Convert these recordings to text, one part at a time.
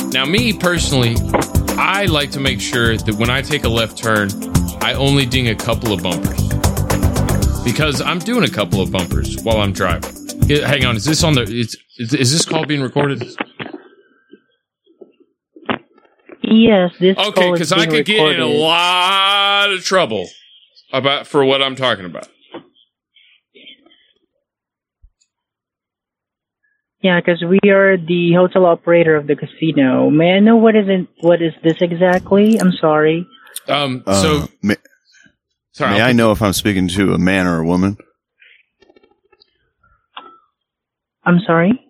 Now, me personally, I like to make sure that when I take a left turn, I only ding a couple of bumpers. Because I'm doing a couple of bumpers while I'm driving. Hang on, is this on the... Is this call being recorded? Yes, this call is being recorded. Okay, because I could get in a lot of trouble for what I'm talking about. Yeah, because we are the hotel operator of the casino. May I know what is this exactly? I'm sorry. Sorry, may I know if I'm speaking to a man or a woman? I'm sorry?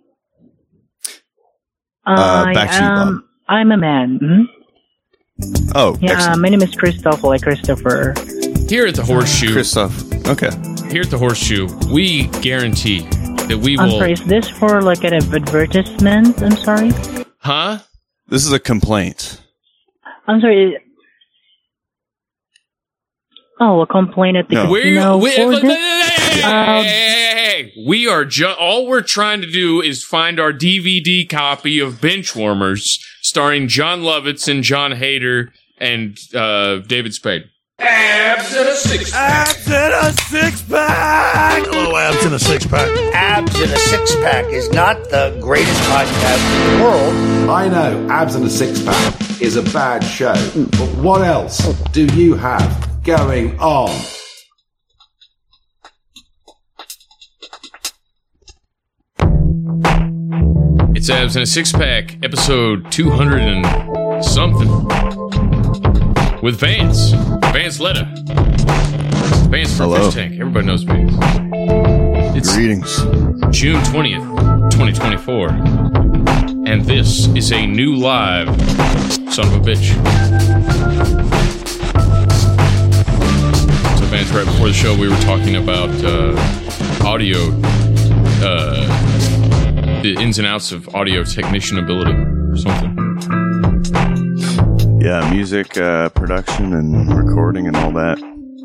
Back to you, Bob. I'm a man. Mm-hmm. Oh, yeah. Excellent. My name is Christoph, like Christopher. Here at the Horseshoe, Christoph. Okay. Here at the Horseshoe, we guarantee that we will. I'm sorry. Is this for like an advertisement? I'm sorry. Huh? This is a complaint. I'm sorry. Oh, a complaint at the casino. We are all we're trying to do is find our DVD copy of Benchwarmers, starring John Lovitz and John Hader and David Spade. Abs in a six-pack. Abs in a six-pack. Hello, Abs in a six-pack. Abs in a Six-Pack is not the greatest podcast in the world. I know Abs in a Six-Pack is a bad show, but what else do you have going on? It's Abs in a Six-Pack, episode 200 and something. With Vance Letta. Vance from Fish Tank. Everybody knows Vance. It's Greetings. June 20th, 2024. And this is a new live son of a bitch. So Vance, right before the show we were talking about audio, the ins and outs of audio technician ability or something. Yeah, music production and recording and all that.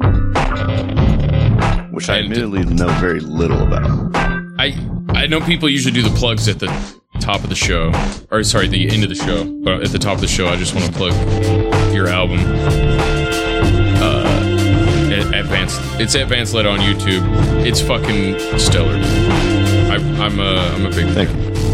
Which I admittedly know very little about. I know people usually do the plugs at the top of the show. Or, sorry, the end of the show. But at the top of the show, I just want to plug your album. It's at Vance Letta on YouTube. It's fucking stellar. I'm a big fan.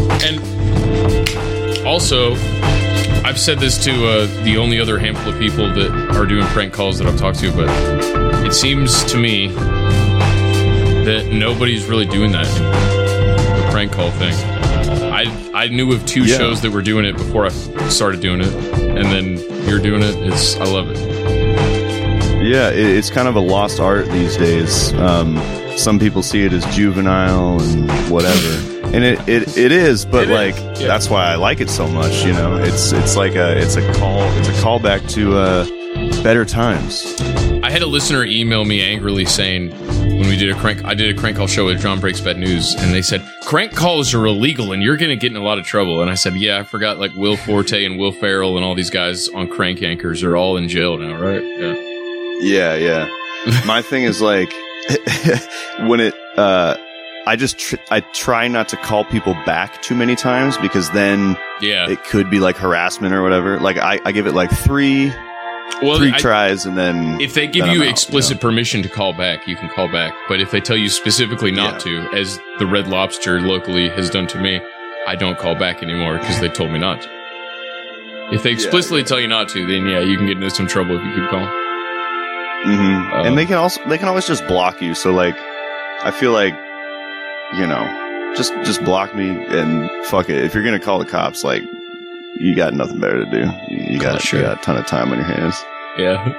And also, I've said this to the only other handful of people that are doing prank calls that I've talked to, but it seems to me that nobody's really doing that anymore, the prank call thing. I knew of two shows that were doing it before I started doing it, and then you're doing it. I love it. Yeah, it's kind of a lost art these days. Some people see it as juvenile and whatever. And it is, but that's why I like it so much. You know, it's a callback to better times. I had a listener email me angrily saying when I did a crank call show with John Breaks Bad News, and they said crank calls are illegal and you're going to get in a lot of trouble. And I said, yeah, I forgot like Will Forte and Will Ferrell and all these guys on crank anchors are all in jail now, right? Yeah. My thing is like when it. I try not to call people back too many times because then it could be like harassment or whatever. Like I give it like three tries, and then if they give you explicit permission to call back, you can call back. But if they tell you specifically not to, as the Red Lobster locally has done to me, I don't call back anymore because they told me not to. If they explicitly tell you not to, then you can get into some trouble if you keep calling. Mm-hmm. And they can always just block you. So like, I feel like, you know, just block me and fuck it. If you're gonna call the cops, like, you got nothing better to do. You got a ton of time on your hands. Yeah.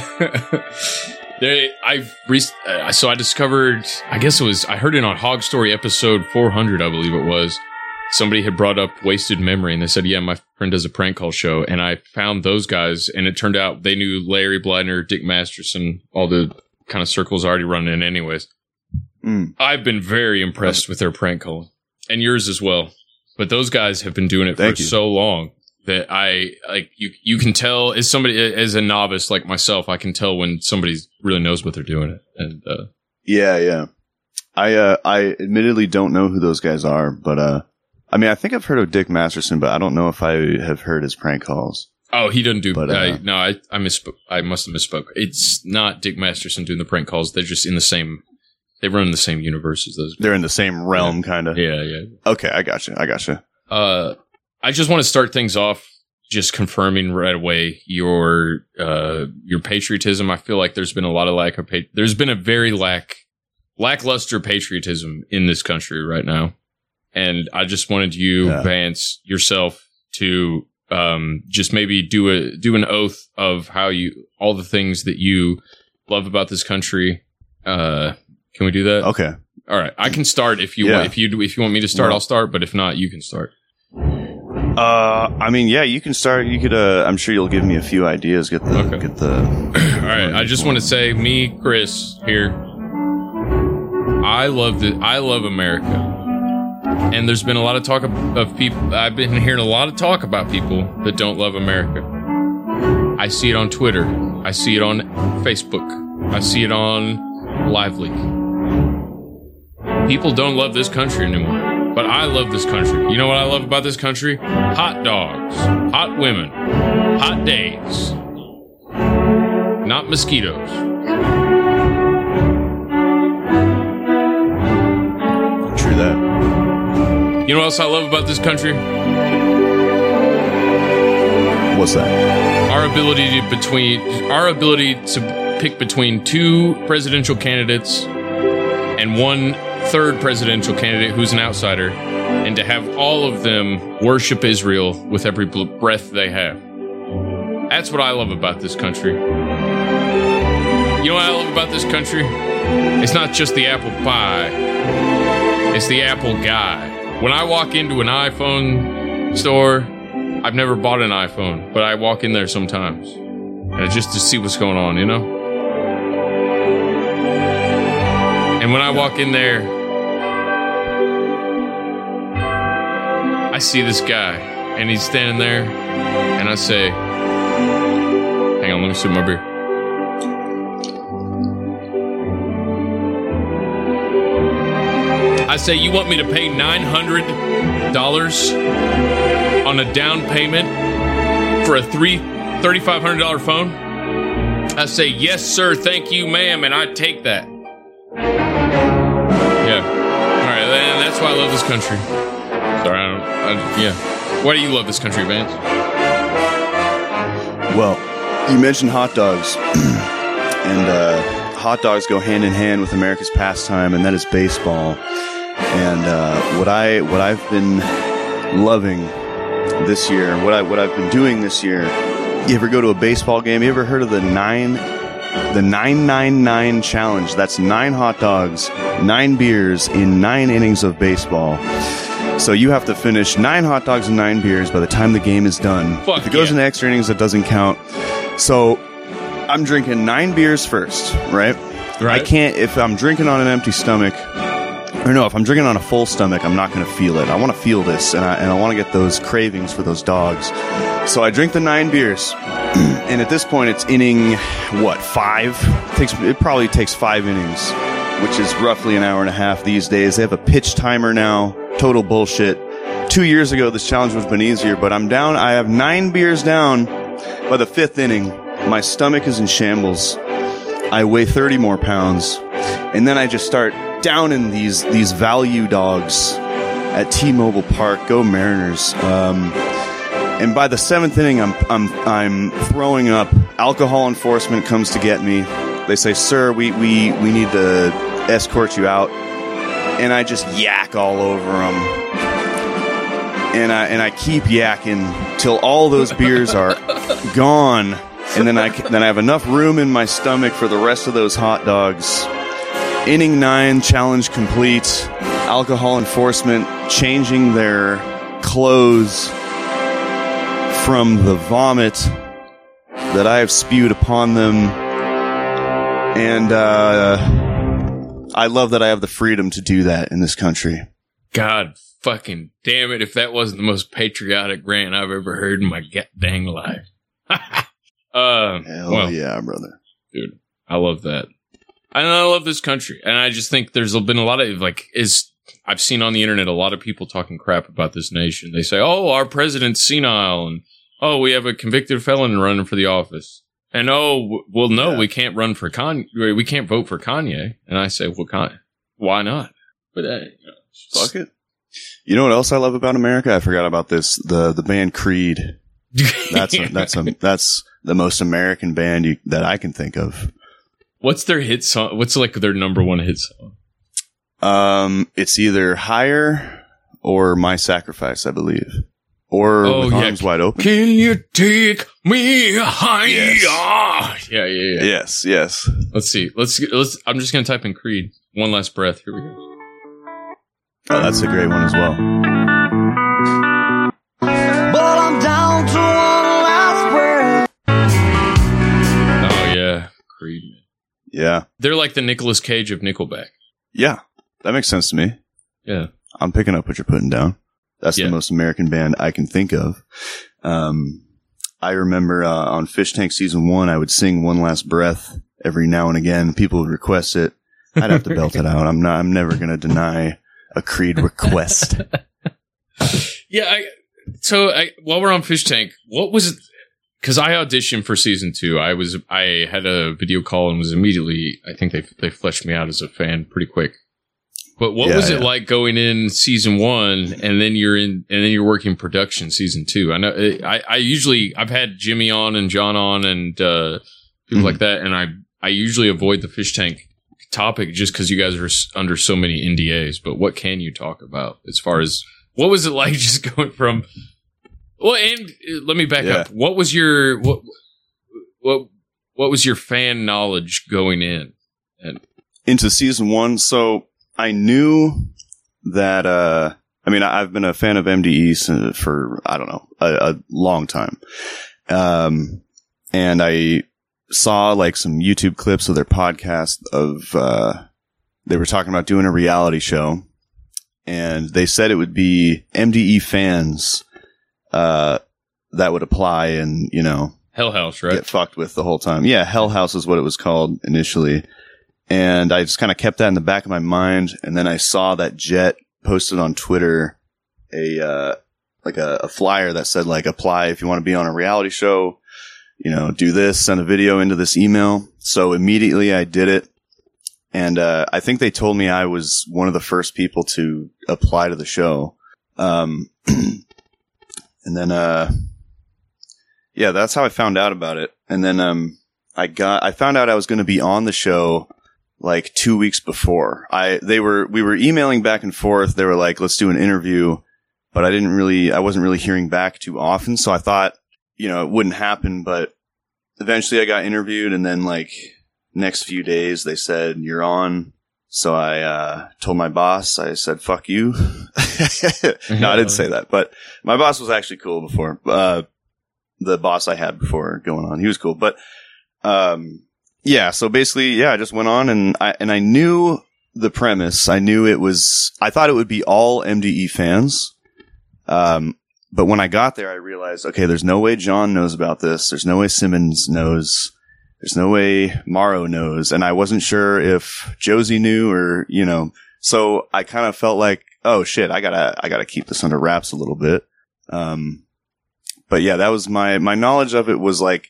So I discovered, I heard it on Hog Story episode 400, I believe it was. Somebody had brought up Wasted Memory, and they said, yeah, my friend does a prank call show. And I found those guys, and it turned out they knew Larry Bladner, Dick Masterson, all the kind of circles already running in anyways. I've been very impressed with their prank calling, and yours as well. But those guys have been doing it for so long that you can tell as a novice like myself, I can tell when somebody really knows what they're doing. And I admittedly don't know who those guys are, but I mean, I think I've heard of Dick Masterson, but I don't know if I have heard his prank calls. Oh, he doesn't do. But, no, I misspoke. I must have misspoke. It's not Dick Masterson doing the prank calls. They're just in the same. They run in the same universe as those. They're in the same realm, kind of. Yeah, yeah. Okay, I got you. I just want to start things off just confirming right away your patriotism. I feel like there's been a lot of there's been a very lackluster patriotism in this country right now. And I just wanted you, Vance, yourself to just maybe do an oath of all the things that you love about this country. Can we do that? Okay. All right. I can start if you want. If you want me to start, I'll start. But if not, you can start. I mean, yeah, you can start. You could. I'm sure you'll give me a few ideas. Get the. All right. I just want to say, me, Chris, here. I love America. And there's been a lot of talk of people. I've been hearing a lot of talk about people that don't love America. I see it on Twitter. I see it on Facebook. I see it on Lively. People don't love this country anymore. But I love this country. You know what I love about this country? Hot dogs, hot women, hot days. Not mosquitoes. True that. You know what else I love about this country? What's that? Our ability to pick between two presidential candidates and one third presidential candidate who's an outsider, and to have all of them worship Israel with every breath they have. That's what I love about this country. You know what I love about this country? It's not just the apple pie. It's the apple guy. When I walk into an iPhone store, I've never bought an iPhone, but I walk in there sometimes. And just to see what's going on, you know? And when I walk in there, I see this guy, and he's standing there, and I say, hang on, let me sip my beer. I say, you want me to pay $900 on a down payment for a $3,500 phone? I say, yes, sir, thank you, ma'am, and I take that. Yeah. All right, and that's why I love this country. Sorry, yeah. Why do you love this country, Vance? Well, you mentioned hot dogs, and hot dogs go hand in hand with America's pastime, and that is baseball. And what I've been loving this year, what I've been doing this year. You ever go to a baseball game? You ever heard of the 999 challenge? That's 9 hot dogs, 9 beers in 9 innings of baseball. So you have to finish 9 hot dogs and 9 beers by the time the game is done. If it goes into extra innings, it doesn't count. So I'm drinking 9 beers first, right? I can't, if I'm drinking on an empty stomach, or no, if I'm drinking on a full stomach, I'm not going to feel it. I want to feel this, and I want to get those cravings for those dogs. So I drink the 9 beers, and at this point, it's inning, 5? It probably takes 5 innings, which is roughly an hour and a half these days. They have a pitch timer now. Total bullshit. 2 years ago, this challenge would have been easier, but I'm down. I have 9 beers down by the 5th inning. My stomach is in shambles. I weigh 30 more pounds, and then I just start downing these value dogs at T-Mobile Park. Go Mariners! And by the 7th inning, I'm throwing up. Alcohol enforcement comes to get me. They say, "Sir, we need to escort you out." And I just yak all over them. And I keep yakking till all those beers are gone. And then I have enough room in my stomach for the rest of those hot dogs. Inning 9, challenge complete. Alcohol enforcement changing their clothes from the vomit that I have spewed upon them. And I love that I have the freedom to do that in this country. God fucking damn it, if that wasn't the most patriotic rant I've ever heard in my dang life. Hell yeah, brother. Dude, I love that. And I love this country. And I just think there's been a lot of, I've seen on the internet a lot of people talking crap about this nation. They say, "Oh, our president's senile," and "Oh, we have a convicted felon running for the office," and "Oh, well, no, we can't run for we can't vote for Kanye." And I say, "Well, why not?" But fuck it. You know what else I love about America? I forgot about this. The band Creed. That's the most American band that I can think of. What's their hit song? What's like their number one hit song? It's either Higher or My Sacrifice, I believe. Or With Arms Wide Open. Can you take me higher? Yes. Yeah. Yes. Let's see. Let's. I'm just gonna type in Creed. One Last Breath. Here we go. Oh, that's a great one as well. But I'm down to one last breath. Oh yeah, Creed. Yeah. They're like the Nicolas Cage of Nickelback. Yeah, that makes sense to me. Yeah. I'm picking up what you're putting down. That's the most American band I can think of. I remember on Fish Tank Season 1, I would sing One Last Breath every now and again. People would request it. I'd have to belt it out. I'm never going to deny a Creed request. Yeah. While we're on Fish Tank, what was it? Because I auditioned for Season 2. I had a video call and was immediately, I think they fleshed me out as a fan pretty quick. But what was it like going in Season 1 and then you're working production Season 2? I know I've had Jimmy on and John on and people like that, and I usually avoid the Fish Tank topic just because you guys are under so many NDAs. But what can you talk about as far as what was it like just going from? Well, and let me back up. What was your what was your fan knowledge going in into Season 1? So I knew that, I've been a fan of MDE for, I don't know, a long time. And I saw like some YouTube clips of their podcast they were talking about doing a reality show, and they said it would be MDE fans, that would apply and, Hell House, right? Get fucked with the whole time. Yeah. Hell House is what it was called initially. And I just kind of kept that in the back of my mind. And then I saw that Jet posted on Twitter a flyer that said like, apply if you want to be on a reality show, do this, send a video into this email. So immediately I did it. And, I think they told me I was one of the first people to apply to the show. And then, that's how I found out about it. And then, I found out I was going to be on the show like 2 weeks before. We were emailing back and forth. They were like, let's do an interview, but I wasn't really hearing back too often. So I thought, it wouldn't happen, but eventually I got interviewed, and then like next few days they said, you're on. So I, told my boss, I said, fuck you. No, I didn't say that, but my boss was actually cool before, the boss I had before going on. He was cool, but, so basically, I just went on and I knew the premise. I thought it would be all MDE fans. But when I got there, I realized, okay, there's no way John knows about this. There's no way Simmons knows. There's no way Morrow knows. And I wasn't sure if Josie knew or, so I kind of felt like, oh shit, I gotta keep this under wraps a little bit. But yeah, that was my knowledge of it was like,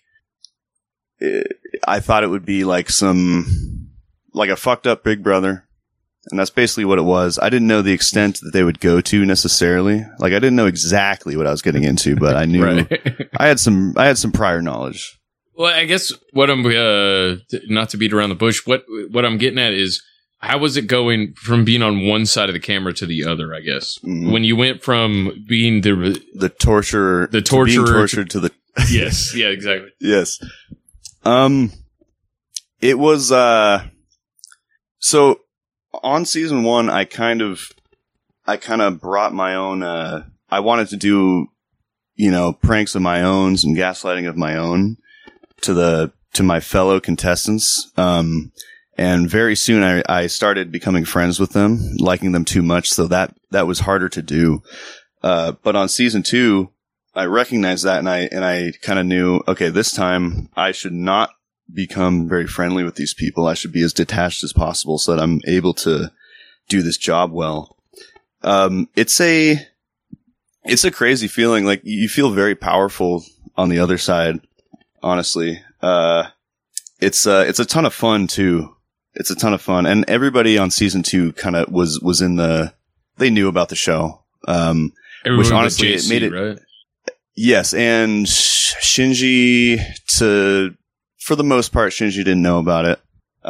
I thought it would be like a fucked up Big Brother. And that's basically what it was. I didn't know the extent that they would go to necessarily. Like I didn't know exactly what I was getting into, but I knew right. I had some prior knowledge. Well, I guess what I'm, not to beat around the bush, what I'm getting at is how was it going from being on one side of the camera to the other, I guess? Mm-hmm. When you went from being the torturer, being tortured to the, yes. Yeah, exactly. Yes. It was, so on Season 1, I kind of brought my own, I wanted to do, pranks of my own, some gaslighting of my own to my fellow contestants. And very soon I started becoming friends with them, liking them too much. So that was harder to do. But on Season 2, I recognized that and I kind of knew, okay, this time I should not become very friendly with these people. I should be as detached as possible so that I'm able to do this job well. It's a crazy feeling. Like, you feel very powerful on the other side, honestly. It's a ton of fun too. It's a ton of fun. And everybody on season 2 kind of was they knew about the show. Which honestly, JC, it made it, right? Yes. And Shinji, for the most part, Shinji didn't know about it.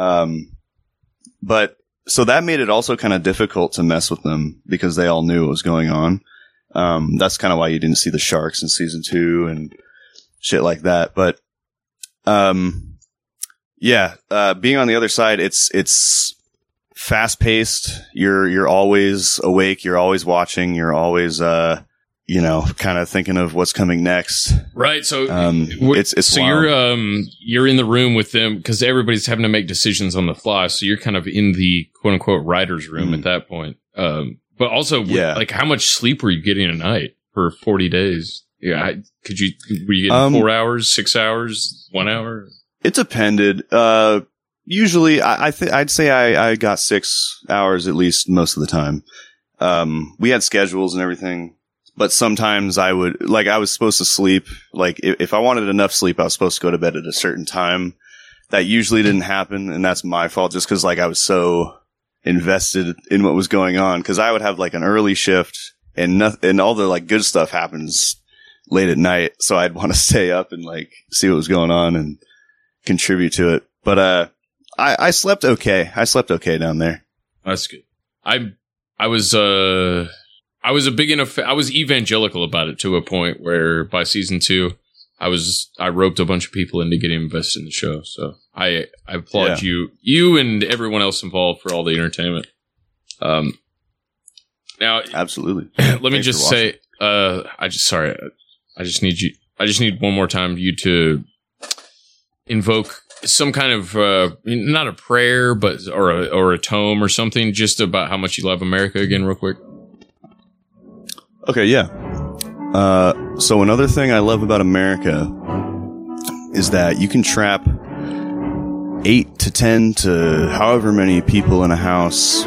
But so that made it also kind of difficult to mess with them because they all knew what was going on. That's kind of why you didn't see the sharks in season 2 and shit like that. But, being on the other side, it's fast paced. You're always awake. You're always watching. You're always, kind of thinking of what's coming next. Right. So it's so wild. you're in the room with them because everybody's having to make decisions on the fly. So you're kind of in the quote unquote writer's room at that point. But also, like, how much sleep were you getting a night for 40 days? Yeah. Were you getting 4 hours, 6 hours, 1 hour? It depended. Usually I'd say I got 6 hours at least most of the time. We had schedules and everything, but sometimes I was supposed to sleep. Like, if I wanted enough sleep, I was supposed to go to bed at a certain time. That usually didn't happen, and that's my fault just because, like, I was so invested in what was going on. Because I would have, like, an early shift, and all the, like, good stuff happens late at night, so I'd want to stay up and, like, see what was going on and contribute to it. But I slept okay. I slept okay down there. That's good. I was a big enough. I was evangelical about it to a point where by season 2, I roped a bunch of people into getting invested in the show. So I applaud you and everyone else involved for all the entertainment. Now, absolutely. Let me just say, I just need one more time you to invoke some kind of not a prayer, but or a tome or something, just about how much you love America again, real quick. Okay, yeah. So another thing I love about America is that you can trap 8 to 10 to however many people in a house,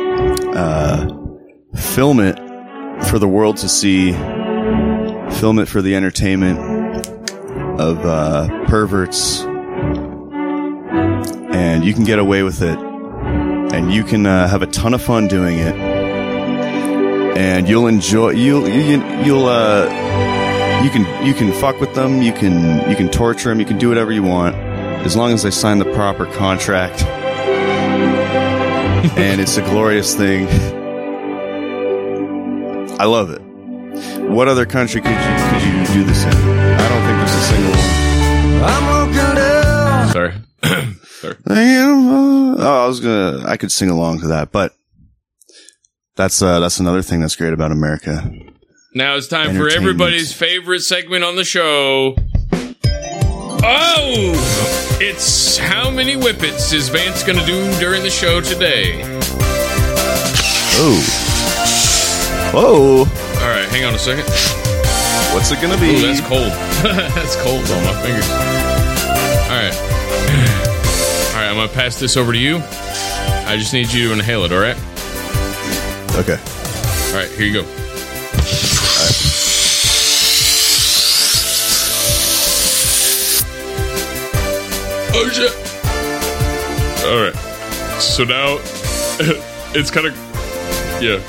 film it for the world to see, film it for the entertainment of perverts, and you can get away with it, and you can have a ton of fun doing it, and you'll enjoy. You can fuck with them. You can torture them. You can do whatever you want, as long as they sign the proper contract. And it's a glorious thing. I love it. What other country could you do this in? I don't think there's a single one. I'm looking down. Sorry. I could sing along to that, but that's another thing that's great about America. Now it's time for everybody's favorite segment on the show. Oh! It's how many whippets is Vance going to do during the show today? Oh. Whoa. All right, hang on a second. What's it going to be? Ooh, that's cold. That's cold on my fingers. All right. All right, I'm going to pass this over to you. I just need you to inhale it, all right? Okay. All right, here you go. All right. Oh, shit. All right. So now, it's kind of... Yeah.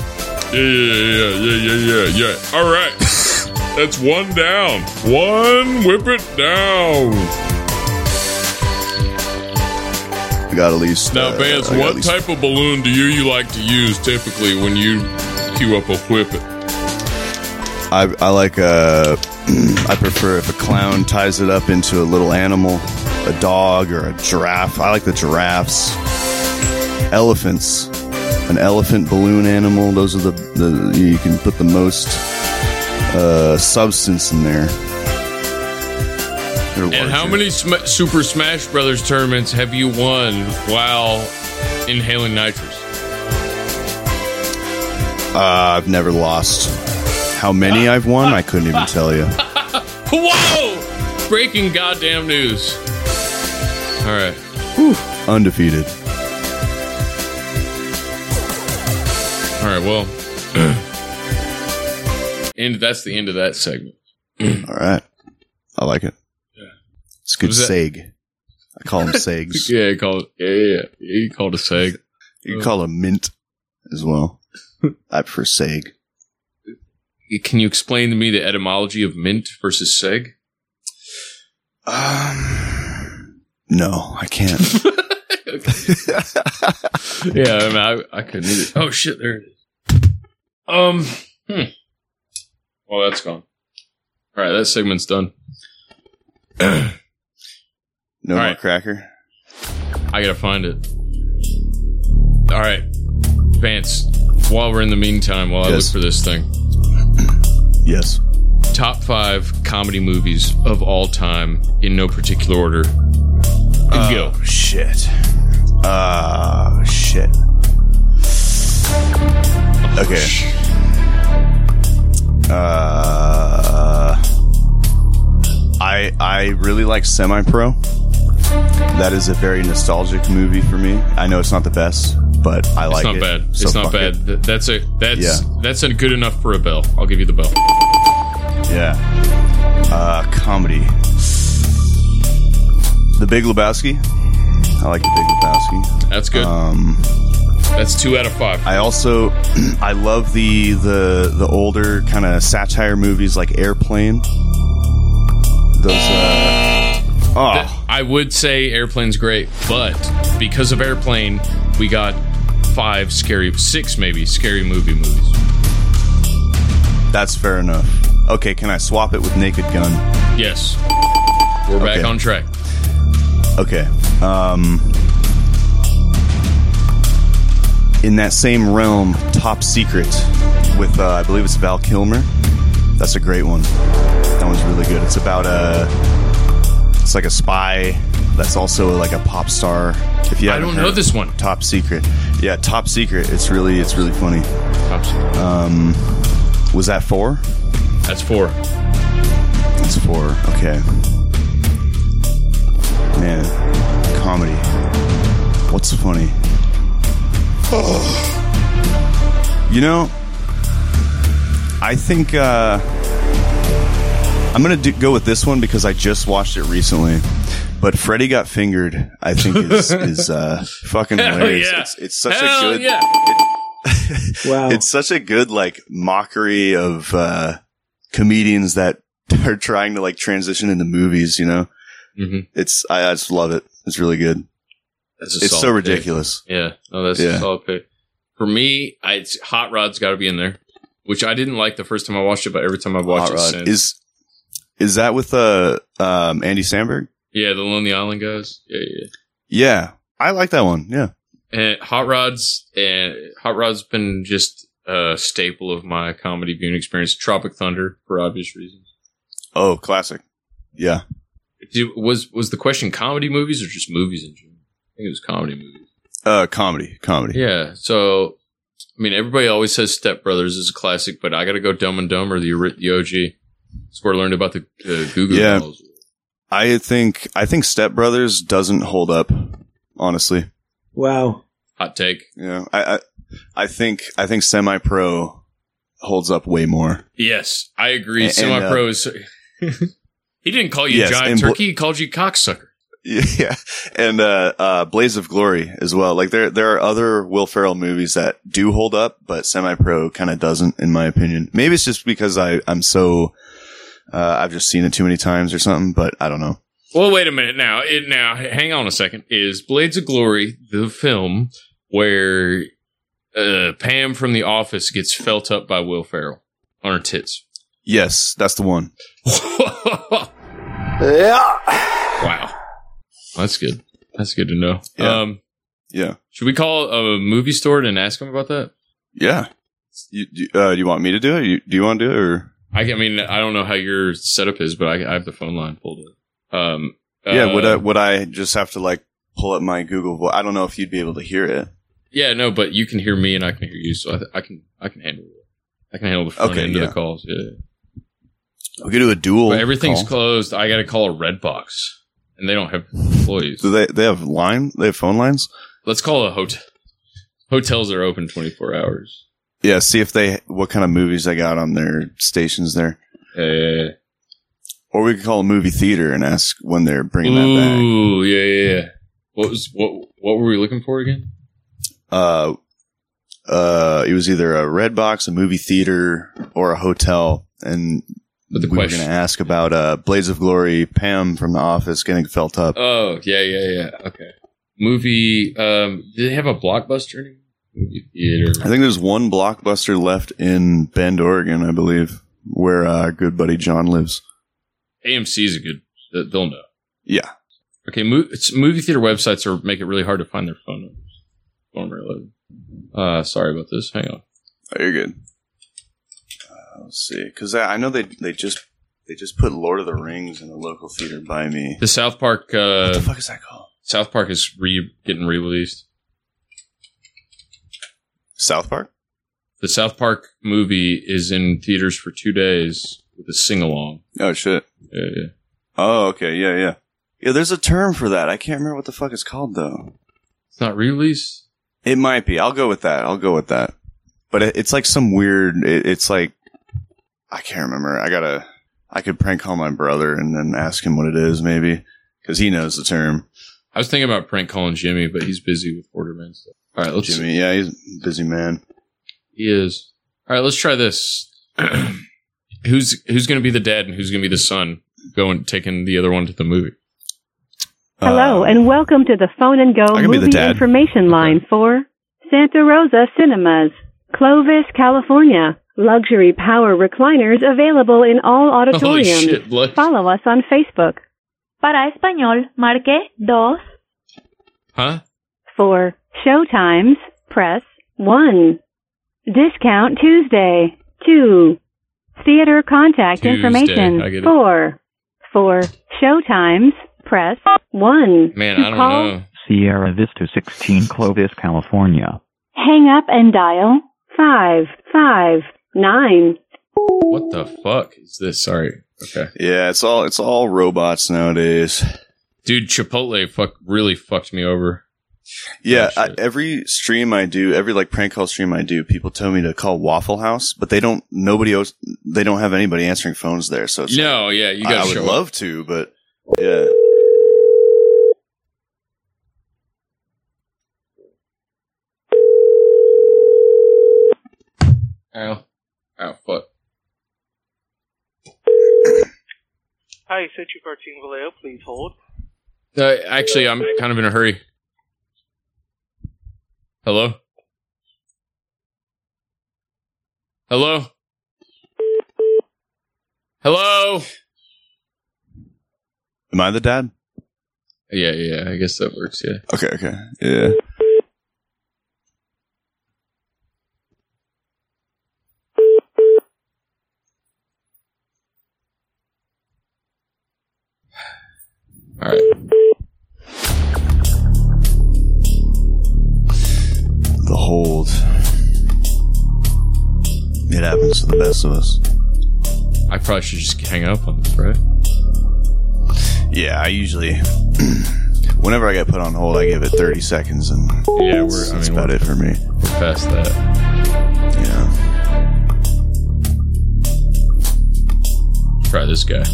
Yeah. All right. That's one down. One whippet down. I got at least... Now, Vance, what type of balloon do you like to use typically when you cue up a whippet? I like I prefer if a clown ties it up into a little animal, a dog or a giraffe. I like the giraffes. Elephants. An elephant balloon animal. Those are the you can put the most substance in there. And how many Super Smash Brothers tournaments have you won while inhaling nitrous? I've never lost. How many I've won, I couldn't even tell you. Whoa! Breaking goddamn news. All right. Whew. Undefeated. All right, well, And that's the end of that segment. All right. I like it. Yeah. It's good seg. I call them segs. Yeah, you call it a seg. You can call it a mint as well. I prefer seg. Can you explain to me the etymology of mint versus seg? No, I can't. Yeah, I mean, I couldn't either. Oh shit, there it is. Well, that's gone. All right, that segment's done. No All more right. cracker. I gotta find it. All right, Vance. While we're in the meantime, while I look for this thing, yes. top 5 comedy movies of all time in no particular order. Go. Shit. Shit. Okay. I really like Semi-Pro. That is a very nostalgic movie for me. I know it's not the best, but I like it. It's not bad. So It's not bad. That's a good enough for a bell. I'll give you the bell. Yeah. Comedy. The Big Lebowski. I like The Big Lebowski. That's good. That's 2 out of 5. I also I love the older kind of satire movies like Airplane. Those I would say Airplane's great, but because of Airplane, we got 6 maybe scary movies. That's fair enough. Okay, can I swap it with Naked Gun? Yes. We're back on track. Okay. In that same realm, Top Secret with I believe it's Val Kilmer. That's a great one. That one's really good. It's about it's like a spy that's also like a pop star. If you I don't know this one. Top Secret. Yeah, Top Secret. It's really funny. Top Secret. Was that 4? That's 4. That's 4. Okay. Man, comedy. What's funny? You know, I think I'm going to go with this one because I just watched it recently. But Freddy Got Fingered, I think is fucking hilarious. Yeah. It's such Hell a good yeah. Wow. It's such a good like mockery of comedians that are trying to like transition into movies, you know? Mm-hmm. I just love it. It's really good. It's so ridiculous. Pick. Yeah. No, that's a solid pick. For me, Hot Rod's got to be in there, which I didn't like the first time I watched it, but every time I've watched it since. Is that with Andy Samberg? Yeah, the Lonely Island guys. Yeah. Yeah, I like that one. Yeah. And Hot Rod's been just a staple of my comedy viewing experience. Tropic Thunder, for obvious reasons. Oh, classic. Yeah. Was the question comedy movies or just movies in general? I think it was comedy movies. Comedy. Yeah. So, I mean, everybody always says Step Brothers is a classic, but I got to go Dumb and Dumber, the OG. That's where I learned about the Goo Goo Dolls. I think Step Brothers doesn't hold up, honestly. Wow. Hot take. Yeah. I think Semi-Pro holds up way more. Yes, I agree. Semi-Pro is. He didn't call you Jive Turkey. He called you cocksucker. Yeah, and Blaze of Glory as well. Like there are other Will Ferrell movies that do hold up, but Semi-Pro kind of doesn't, in my opinion. Maybe it's just because I'm so I've just seen it too many times or something. But I don't know. Well, wait a minute now. Hang on a second. Is Blades of Glory the film where Pam from The Office gets felt up by Will Ferrell on her tits? Yes, that's the one. Yeah. Wow. That's good. That's good to know. Yeah. Yeah. Should we call a movie store and ask them about that? Yeah. Do you want me to do it? Do you want to do it? Or? I mean, I don't know how your setup is, but I have the phone line pulled up. Yeah. Would I just have to like pull up my Google Voice? I don't know if you'd be able to hear it. Yeah, no, but you can hear me and I can hear you, so I can handle it. I can handle the front end of the calls. Yeah. We could do a dual. But everything's call. Closed. I got to call a Redbox, and they don't have employees. Do they have line? They have phone lines? Let's call a hotel. Hotels are open 24 hours. Yeah, see if what kind of movies they got on their stations there. Or we could call a movie theater and ask when they're bringing that back. Ooh, yeah. What were we looking for again? It was either a Redbox, a movie theater, or a hotel. And we were going to ask about Blades of Glory, Pam from The Office getting felt up. Oh, yeah. Okay. Movie, do they have a Blockbuster anymore? Movie theater. I think there's one Blockbuster left in Bend, Oregon, I believe, where our good buddy John lives. AMC is a good, they'll know. Yeah. Okay, movie theater websites make it really hard to find their phone numbers. Sorry about this. Hang on. Oh, you're good. Let's see, because I know they just put Lord of the Rings in a local theater by me. The South Park. What the fuck is that called? South Park is getting re-released. South Park? The South Park movie is in theaters for 2 days with a sing-along. Oh, shit. Yeah. Oh, okay. Yeah. Yeah, there's a term for that. I can't remember what the fuck it's called, though. It's not re-released? It might be. I'll go with that. But it's like some weird... It's like... I can't remember. I could prank call my brother and then ask him what it is, maybe. Because he knows the term. I was thinking about prank calling Jimmy, but he's busy with Borderman stuff. All right, let's... Jimmy, yeah, he's a busy man. He is. All right, let's try this. Who's going to be the dad and who's going to be the son taking the other one to the movie? Hello, and welcome to the Phone and Go movie information line for Santa Rosa Cinemas, Clovis, California. Luxury power recliners available in all auditoriums. Holy shit, follow us on Facebook. Para español, marque 2. Huh? For showtimes, press 1. Discount Tuesday, 2. Theater contact information, 4. For showtimes, press 1. Man, I don't know. Sierra Vista 16, Clovis, California. Hang up and dial 559. What the fuck is this? Sorry. Okay. Yeah, it's all robots nowadays. Dude, Chipotle really fucked me over. Yeah, every stream I do, every like prank call stream I do, people tell me to call Waffle House, but they don't have anybody answering phones there. So it's yeah, you gotta I would love to, but yeah. Ow, fuck. Hi, Century Cartoon Vallejo, please hold. Actually, I'm kind of in a hurry. Hello? Hello? Hello? Am I the dad? Yeah, I guess that works, yeah. Okay, yeah. All right. The hold. It happens to the best of us. I probably should just hang up on this, right? Yeah, I usually... whenever I get put on hold, I give it 30 seconds, and that's about it for me. We're past that. Yeah. Try this guy.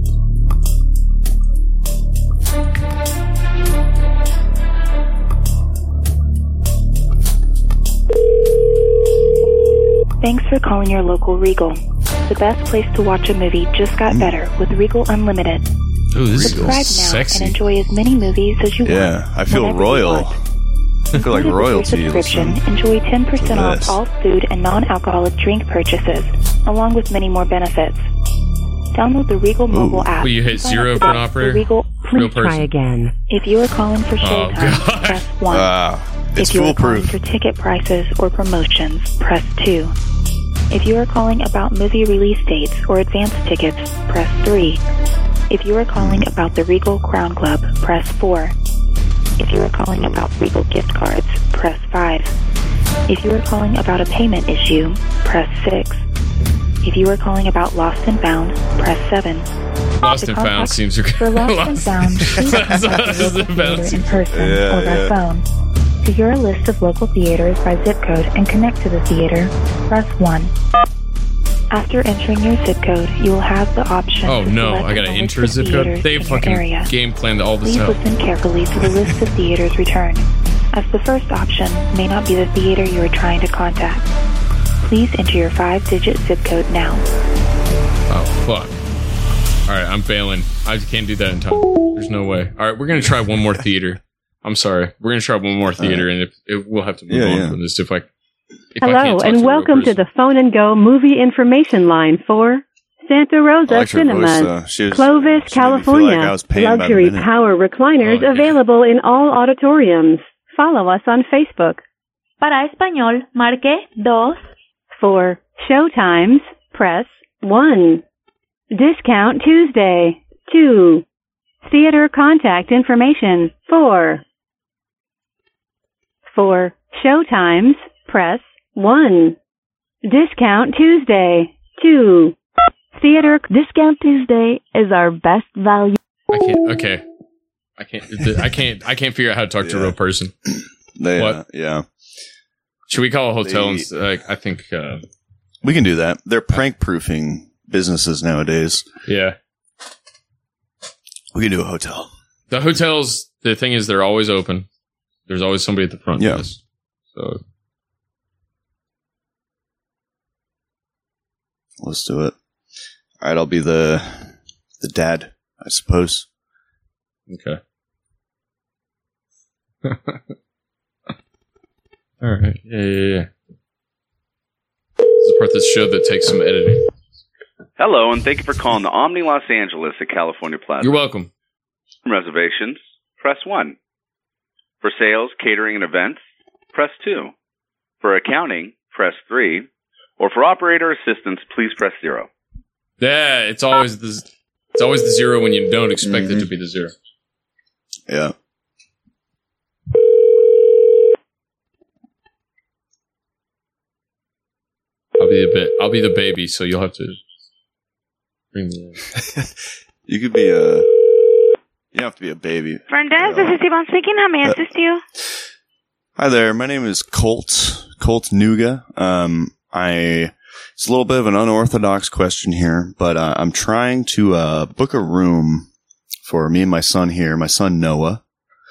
Thanks for calling your local Regal. The best place to watch a movie just got better with Regal Unlimited. Ooh, this Subscribe now sexy. and enjoy as many movies as you want. Yeah, I feel royal. I feel like royalty. Subscription, enjoy 10% off all food and non-alcoholic drink purchases, along with many more benefits. Download the Regal mobile app. Will you hit 0 for an operator? Regal, please try again. If you are calling for showtime, press 1. It's if you are calling foolproof. for ticket prices or promotions, press 2. If you are calling about movie release dates or advance tickets, press 3. If you are calling about the Regal Crown Club, press 4. If you are calling about Regal gift cards, press 5. If you are calling about a payment issue, press 6. If you are calling about Lost and Found, press 7. Lost and Found seems for Lost and Found, please contact the local theater in person or by phone. hear a list of local theaters by zip code and connect to the theater, press 1. After entering your zip code, you will have the option I gotta enter a zip code? They fucking game planned all this out. Please listen carefully to the list of theaters returned, as the first option may not be the theater you are trying to contact. Please enter your 5-digit zip code now. Oh, fuck. Alright, I'm failing. I can't do that in time. There's no way. Alright, we're gonna try one more theater. I'm sorry. We're gonna try one more theater, and we'll have to move on from this if I Hello, and welcome to the Phone and Go movie information line for Santa Rosa Cinemas, Clovis, California. Luxury power recliners available in all auditoriums. Follow us on Facebook. Para español, marque 2. For showtimes, press 1. Discount Tuesday, 2. Theater contact information, 4. For showtimes, press 1. Discount Tuesday, 2. Theater Discount Tuesday is our best value. I can't figure out how to talk to a real person. What? Yeah. Should we call a hotel? I think we can do that. They're prank-proofing businesses nowadays. Yeah. We can do a hotel. The hotels, the thing is, they're always open. There's always somebody at the front desk. So let's do it. All right, I'll be the dad, I suppose. Okay. All right. Yeah. This is the part of the show that takes some editing. Hello, and thank you for calling the Omni Los Angeles at California Plaza. You're welcome. Reservations, press 1. For sales, catering, and events, press 2. For accounting, press 3. Or for operator assistance, please press 0. Yeah, it's always the 0 when you don't expect it to be the 0. Yeah. I'll be the baby, so you'll have to bring me in. You could be you don't have to be a baby. Front desk, this is Yvonne speaking. How may I assist you? Hi there. My name is Colt Nuga. It's a little bit of an unorthodox question here, but I'm trying to book a room for me and my son here. My son Noah.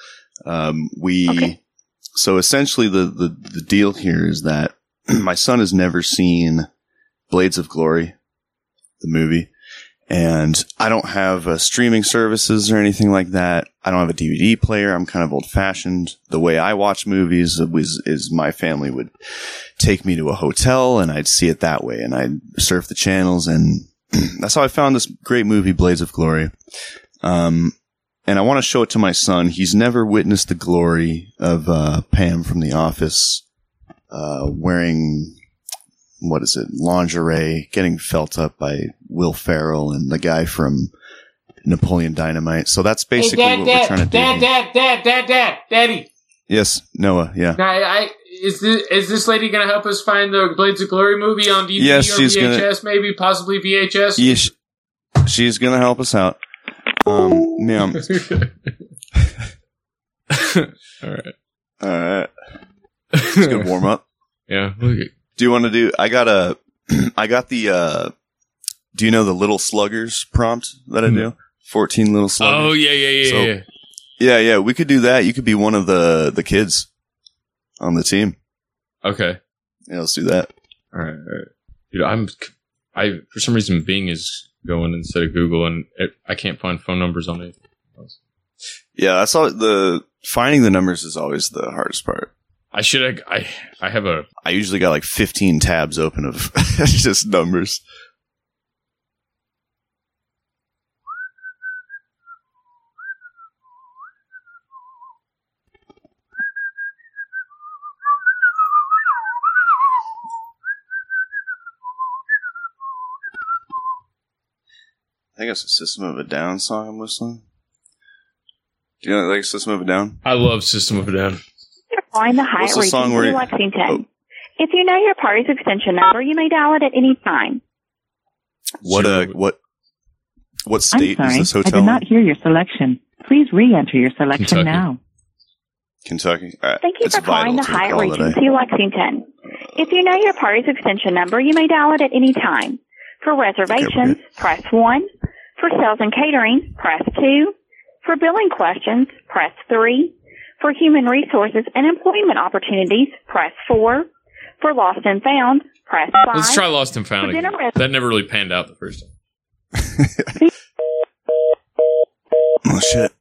So essentially the deal here is that my son has never seen Blades of Glory, the movie, and I don't have streaming services or anything like that. I don't have a DVD player. I'm kind of old-fashioned. The way I watch movies is my family would take me to a hotel, and I'd see it that way, and I'd surf the channels, and that's how I found this great movie, Blades of Glory. And I want to show it to my son. He's never witnessed the glory of Pam from The Office wearing, lingerie, getting felt up by Will Ferrell and the guy from Napoleon Dynamite. So that's basically what we're trying to do. Daddy. Yes, Noah, yeah. Is this lady going to help us find the Blades of Glory movie on DVD or VHS, maybe, possibly VHS? Yes, she's going to help us out. Yeah. All right. It's a good warm up. Yeah. Do you want to do? I got the. Do you know the Little Sluggers prompt that I do? 14 little sluggers. Oh yeah. Yeah. We could do that. You could be one of the kids on the team. Okay. Yeah, let's do that. All right. Dude, I for some reason Bing is going instead of Google, and I can't find phone numbers on it. Yeah, I saw finding the numbers is always the hardest part. I usually got like 15 tabs open of just numbers. I think it's a System of a Down song I'm whistling. Do you like System of a Down? I love System of a Down. You're calling the Hyatt Regency Lexington. Oh. If you know your party's extension number, you may dial it at any time. What state is this hotel? I did not hear your selection. Please re-enter your selection Kentucky. now. Kentucky. Thank you for calling the Hyatt Regency Lexington. If you know your party's extension number, you may dial it at any time. For reservations, press 1. For sales and catering, press 2. For billing questions, press 3. For human resources and employment opportunities, press 4. For lost and found, press 5. Let's try lost and found again. That never really panned out the first time. Oh shit!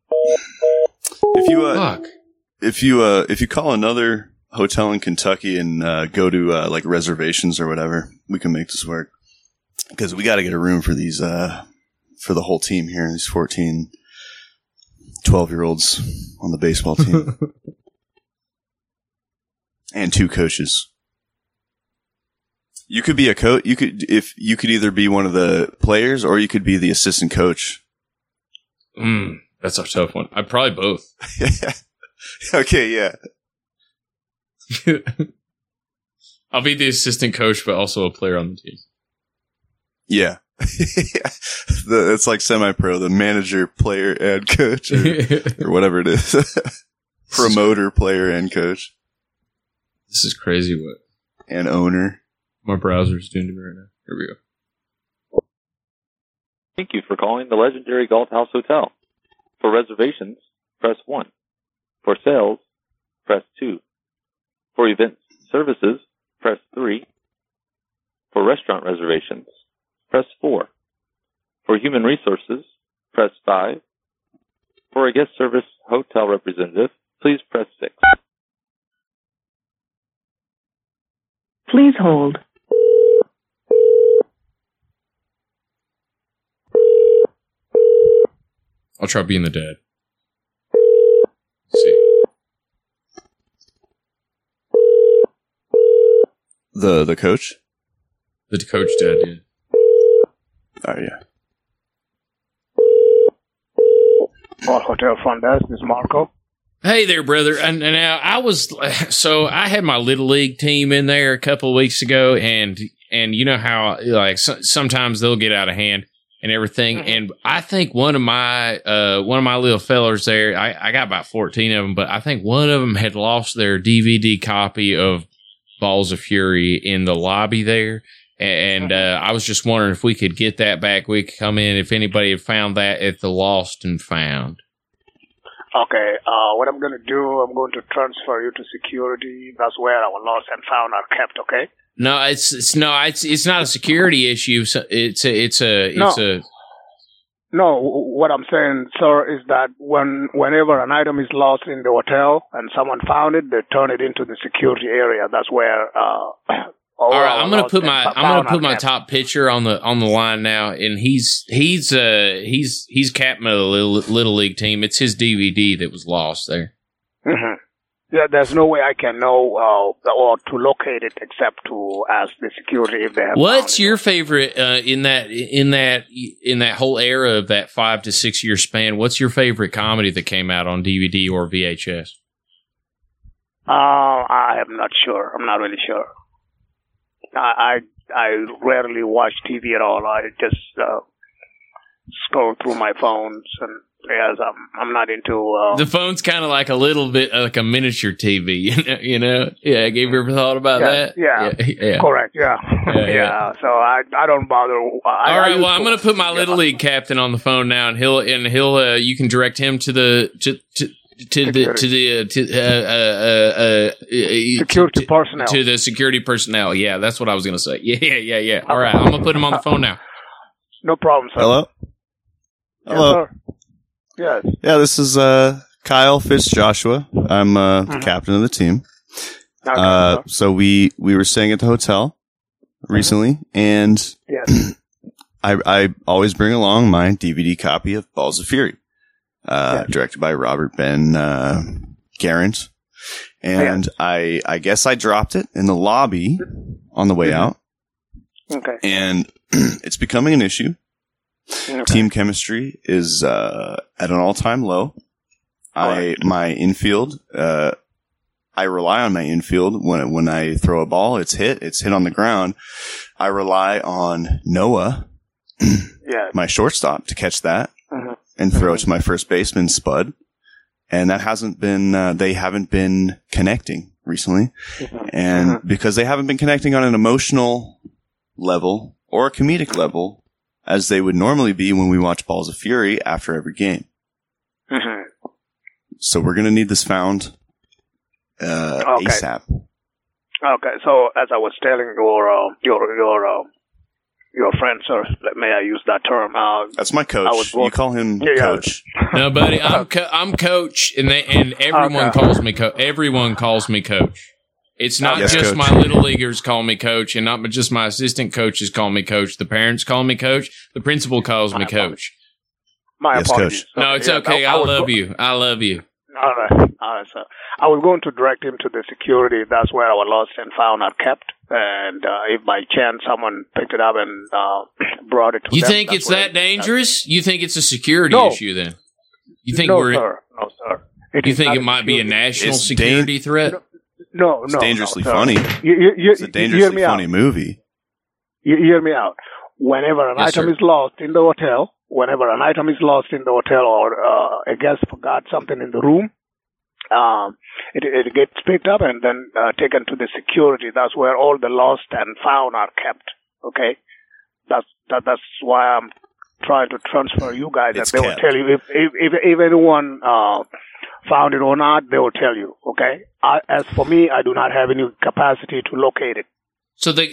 If you call another hotel in Kentucky and go to like reservations or whatever, we can make this work because we got to get a room for these for the whole team here. These 14, 12-year-olds on the baseball team and 2 coaches. You could be a coach. You could either be one of the players or you could be the assistant coach. That's a tough one. I'd probably both. Okay, yeah. I'll be the assistant coach, but also a player on the team. Yeah. It's like semi-pro, the manager, player, and coach, or whatever it is. Promoter, player, and coach. This is crazy. What? And owner. My browser's doing to me right now. Here we go. Thank you for calling the legendary Galt House Hotel. For reservations, press 1. For sales, press 2. For event services, press 3. For restaurant reservations, press 4. For human resources, press 5. For a guest service hotel representative, please press 6. Please hold. I'll try being the dad. Let's see. The coach? The coach dad, yeah. Oh, yeah. Well, Hotel Front Desk, this is Marco. Hey there, brother. And now I had my Little League team in there a couple of weeks ago, and you know how like sometimes they'll get out of hand and everything. Mm-hmm. And I think one of my little fellers there, I got about 14 of them, but I think one of them had lost their DVD copy of Balls of Fury in the lobby there. And I was just wondering if we could get that back. We could come in if anybody had found that at the Lost and Found. Okay, what I'm going to do, I'm going to transfer you to security. That's where our Lost and Found are kept, okay? No, it's not a security issue. No, what I'm saying, sir, is that whenever an item is lost in the hotel and someone found it, they turn it into the security area. That's where all right, I'm gonna put my top pitcher on the line now, and he's captain of the Little League team. It's his DVD that was lost there. Mm-hmm. Yeah, there's no way I can know or to locate it except to ask the security if they have. What's your favorite in that whole era of that 5 to 6 year span? What's your favorite comedy that came out on DVD or VHS? I am not sure. I'm not really sure. I rarely watch TV at all. I just scroll through my phones, and yes, I'm not into. The phone's kind of like a little bit like a miniature TV, you know. Yeah, have you ever thought about that? Yeah, correct. Yeah. So I don't bother. All right. Well, I'm going to put my Little League captain on the phone now, and he'll you can direct him to the security personnel. To the security personnel. Yeah, that's what I was going to say. Yeah. All right, I'm going to put him on the phone now. No problem, sir. Hello. Yes. Yeah, this is Kyle Fitzjoshua. I'm the captain of the team. Okay, so we were staying at the hotel recently, and yes. I always bring along my DVD copy of Balls of Fury. Directed by Robert Ben Garant. And I guess I dropped it in the lobby on the way out. Okay. And it's becoming an issue. Okay. Team chemistry is at an all-time low. My infield, I rely on my infield when I throw a ball, it's hit on the ground. I rely on Noah, my shortstop, to catch that. And throw it to my first baseman, Spud. And that hasn't been, they haven't been connecting recently. And because they haven't been connecting on an emotional level or a comedic level as they would normally be when we watch Balls of Fury after every game. So we're going to need this found ASAP. Okay, so as I was telling your friend, sir, may I use that term? That's my coach. You call him coach. No, buddy, I'm coach, and everyone calls me coach. Everyone calls me coach. It's not just coach. My little leaguers call me coach, and not just my assistant coaches call me coach. The parents call me coach. The principal calls me coach. My apologies. Coach. No, it's okay. I love you. I love you. All right, sir. I was going to direct him to the security. That's where our lost and found are kept. And if by chance someone picked it up and brought it to you them, think it's that dangerous? You think it's a security issue then? You think No, sir. You think it might be a national security threat? No, It's dangerously funny. It's a dangerously funny movie. You hear me out. Whenever an item is lost in the hotel, or a guest forgot something in the room, it gets picked up and then taken to the security. That's where all the lost and found are kept. Okay, that's why I'm trying to transfer you guys. That they will tell you if anyone found it or not. They will tell you. Okay. As for me, I do not have any capacity to locate it. So the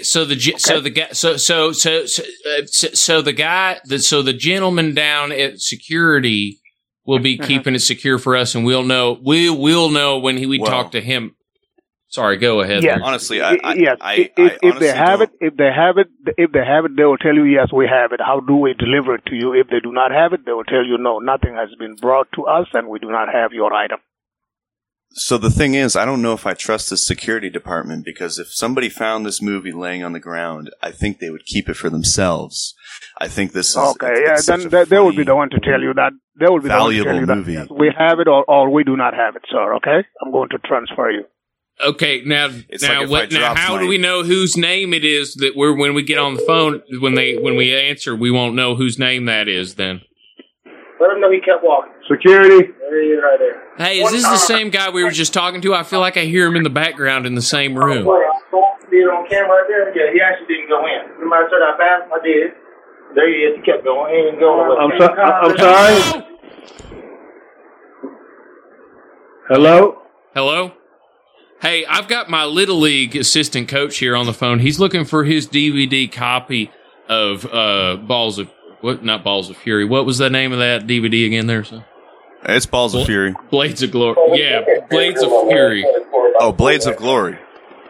gentleman down at security will be keeping it secure for us, and we'll know when we talk to him. Sorry, go ahead. Yes. Honestly, if they have it, they will tell you yes, we have it. How do we deliver it to you? If they do not have it, they will tell you no, nothing has been brought to us, and we do not have your item. So the thing is, I don't know if I trust the security department, because if somebody found this movie laying on the ground, I think they would keep it for themselves. I think this is then they will be the one to tell you that. They will be the one to tell you movie. That yes, we have it or we do not have it, sir. Okay, I'm going to transfer you. Okay, now how do we know whose name it is that when we get on the phone when we answer, we won't know whose name that is then. Let him know he kept walking. Security. There he is right there. Hey, is this the same guy we were just talking to? I feel like I hear him in the background in the same room. See it on camera right there? Yeah, he actually didn't go in. Remember I said I passed? I did. There he is. He kept going. He didn't go. I'm sorry. Hello? Hello? Hey, I've got my Little League assistant coach here on the phone. He's looking for his DVD copy of not Balls of Fury. What was the name of that DVD again there, son? It's Balls of Fury. Blades of Glory. Yeah, Blades of Fury. Oh, Blades of Glory.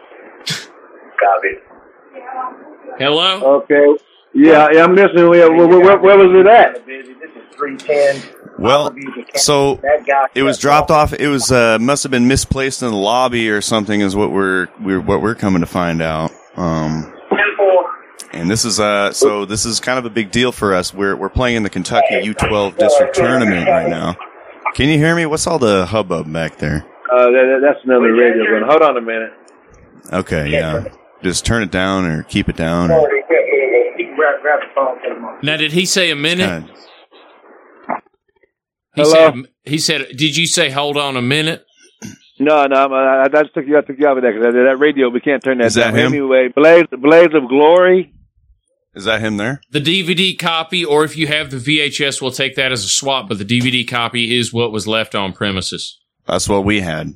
Copy. Hello? Okay. Yeah, I'm listening. Where was it at? This is 310. Well, so it was dropped off. It was must have been misplaced in the lobby or something, is what we're coming to find out. And this is this is kind of a big deal for us. We're playing in the Kentucky U12 district tournament right now. Can you hear me? What's all the hubbub back there? That's another radio going. Hold on a minute. Okay, yeah. Just turn it down or keep it down. Now, did he say a minute? He said, did you say hold on a minute? No, I just took you out of that because that radio, we can't turn that down. Is that him? Anyway, Blades of Glory. Is that him there? The DVD copy, or if you have the VHS, we'll take that as a swap, but the DVD copy is what was left on premises. That's what we had.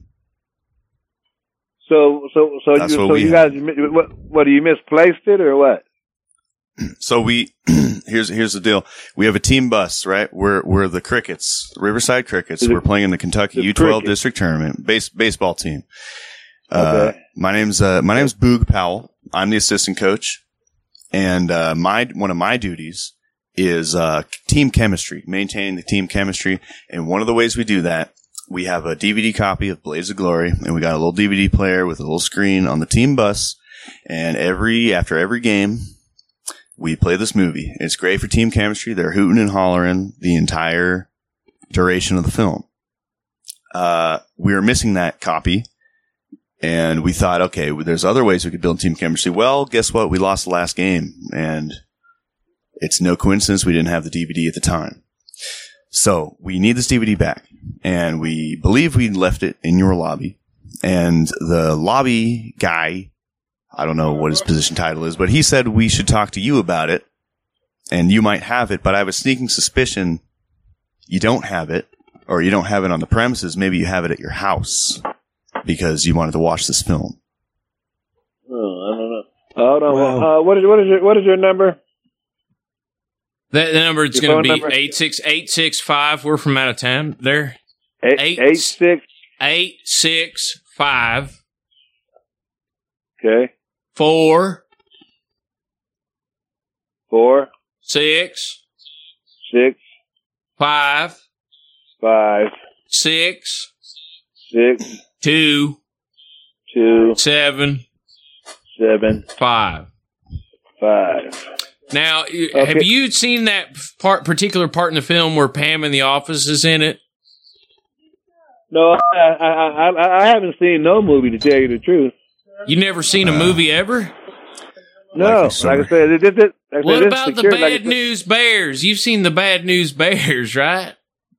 So you guys, what, you misplaced it or what? So here's the deal. We have a team bus, right? We're the Crickets, Riverside Crickets. We're playing in the Kentucky U12 district tournament, baseball team. Okay. My name's Boog Powell. I'm the assistant coach. And, one of my duties is, team chemistry, maintaining the team chemistry. And one of the ways we do that, we have a DVD copy of Blades of Glory, and we got a little DVD player with a little screen on the team bus. And after every game, we play this movie. It's great for team chemistry. They're hooting and hollering the entire duration of the film. We were missing that copy. And we thought, okay, there's other ways we could build team chemistry. Well, guess what? We lost the last game, and it's no coincidence we didn't have the DVD at the time. So we need this DVD back, and we believe we left it in your lobby. And the lobby guy, I don't know what his position title is, but he said we should talk to you about it, and you might have it. But I have a sneaking suspicion you don't have it, or you don't have it on the premises. Maybe you have it at your house because you wanted to watch this film. Oh, I don't know. Hold on. Well, what is your number? The number is going to be 86865. We're from out of town. There. 865. Okay. 4 6 5 6 2 7 5. Now, have you seen that particular part in the film where Pam in the office is in it? No, I haven't seen no movie, to tell you the truth. You never seen a movie ever? No, like I said, what about the Bad News Bears? You've seen the Bad News Bears, right?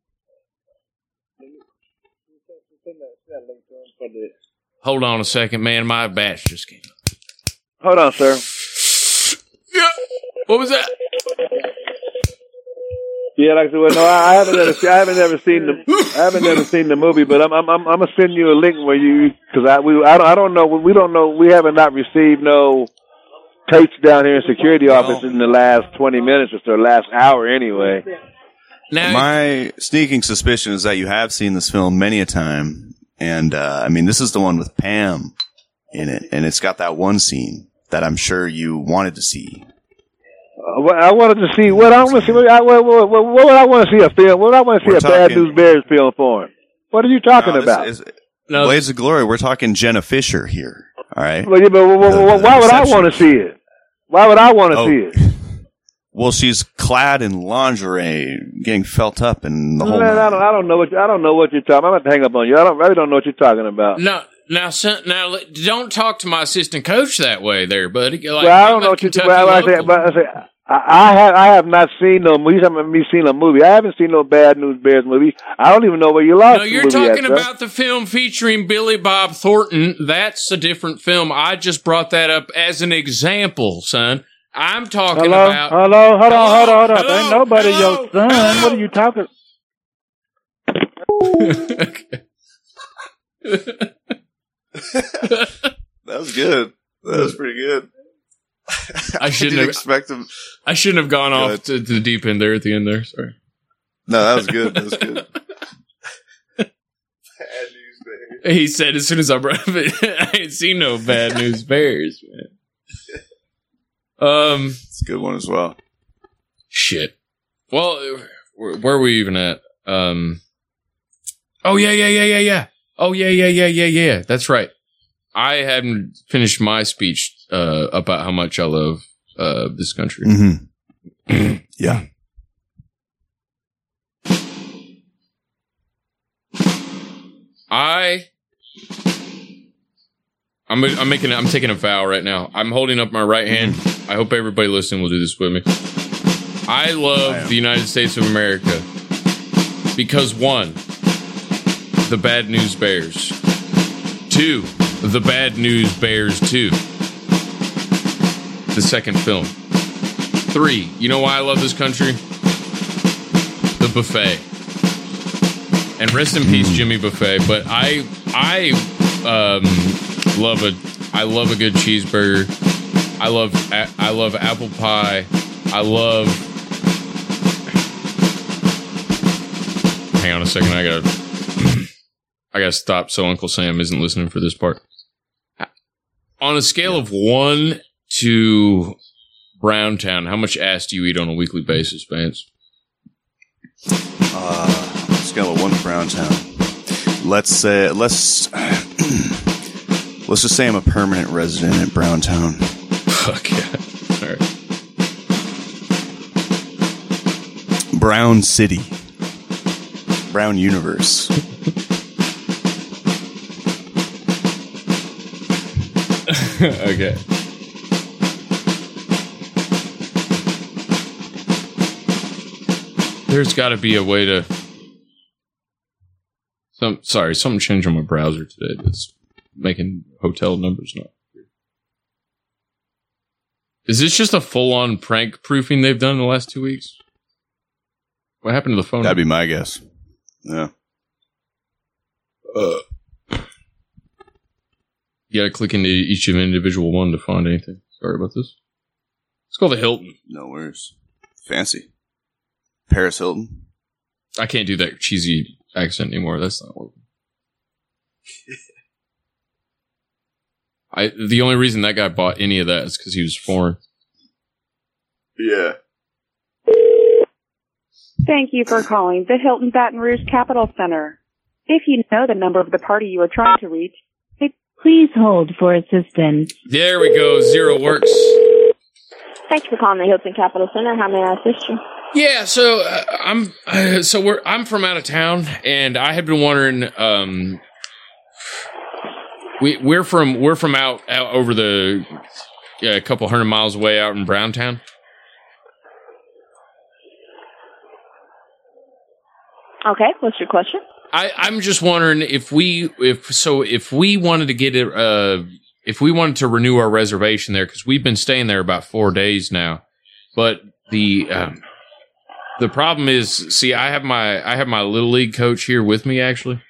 Hold on a second, man. My batch just came up. Hold on, sir. Yeah. What was that? Yeah, like I said, well, no, I haven't never seen the movie, but I'm gonna send you a link where because I don't know, we haven't not received no tapes down here in security office in the last 20 minutes or so, last hour anyway. Now, my sneaking suspicion is that you have seen this film many a time, and I mean, this is the one with Pam in it, and it's got that one scene that I'm sure you wanted to see. I wanted to see what I want to see. What would I want to see a film? What would I want to see Bad News Bears film for? What are you talking about? Blades of Glory. We're talking Jenna Fisher here. All right. Well, yeah, but why would I want to see it? Why would I want to see it? Well, she's clad in lingerie, getting felt up, and the whole. Man, I don't know what you're talking. I'm about to hang up on you. I really don't know what you're talking about. No. Now, don't talk to my assistant coach that way, there, buddy. Like, well, I don't know what you're talking about. I have not seen no movies. I haven't seen a movie. I haven't seen no Bad News Bears movie. I don't even know where you lost. No, you're talking about the film featuring Billy Bob Thornton. That's a different film. I just brought that up as an example, son. I'm talking about. Hold on. Ain't nobody your son. Hello? What are you talking? That was good. That was pretty good. I shouldn't expect him. I shouldn't have gone off to the deep end there at the end there. Sorry. No, that was good. That was good. Bad News Bears. He said as soon as I brought it, I ain't seen no Bad News Bears, man. It's a good one as well. Shit. Well, where are we even at? Oh yeah. Oh yeah. That's right. I hadn't finished my speech about how much I love this country. Mm-hmm. Yeah. I'm taking a vow right now. I'm holding up my right hand. I hope everybody listening will do this with me. I love the United States of America because 1, the Bad News Bears. 2, the Bad News Bears 2. The second film. 3, you know why I love this country? The buffet. And rest in peace, Jimmy Buffet. But I love a good cheeseburger. I love apple pie. Hang on a second. I gotta stop so Uncle Sam isn't listening for this part. On a scale of 1 to Browntown, how much ass do you eat on a weekly basis, Vance? Scale of 1 to Browntown. Let's just say I'm a permanent resident at Browntown. Fuck yeah. All right. Brown City. Brown Universe. Okay. There's got to be a way to. Something changed on my browser today that's making hotel numbers not. Is this just a full-on prank proofing they've done in the last 2 weeks? What happened to the phone? That'd be my guess. Yeah. You gotta click into each of individual one to find anything. Sorry about this. Let's call the Hilton. No worries. Fancy. Paris Hilton. I can't do that cheesy accent anymore. That's not working. The only reason that guy bought any of that is because he was foreign. Yeah. Thank you for calling the Hilton Baton Rouge Capital Center. If you know the number of the party you are trying to reach, please hold for assistance. There we go. 0 works. Thanks for calling the Hilton Capital Center. How may I assist you? Yeah, so I'm from out of town, and I had been wondering. We're from out over the a couple 100 miles away out in Browntown. Okay, what's your question? I'm just wondering if we wanted to get it, if we wanted to renew our reservation there, because we've been staying there about 4 days now, but the problem is, see, I have my little league coach here with me actually.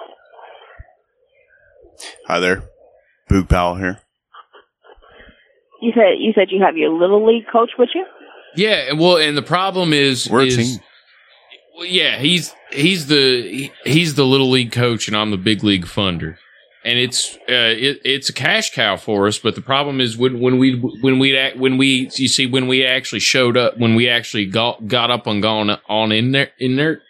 Hi there, Boog Powell here. You said you have your little league coach with you? Yeah, well, and the problem is we're a team. Well, yeah, he's the little league coach, and I'm the big league funder, and it's a cash cow for us. But the problem is when we actually showed up, when we actually got up and gone on in there.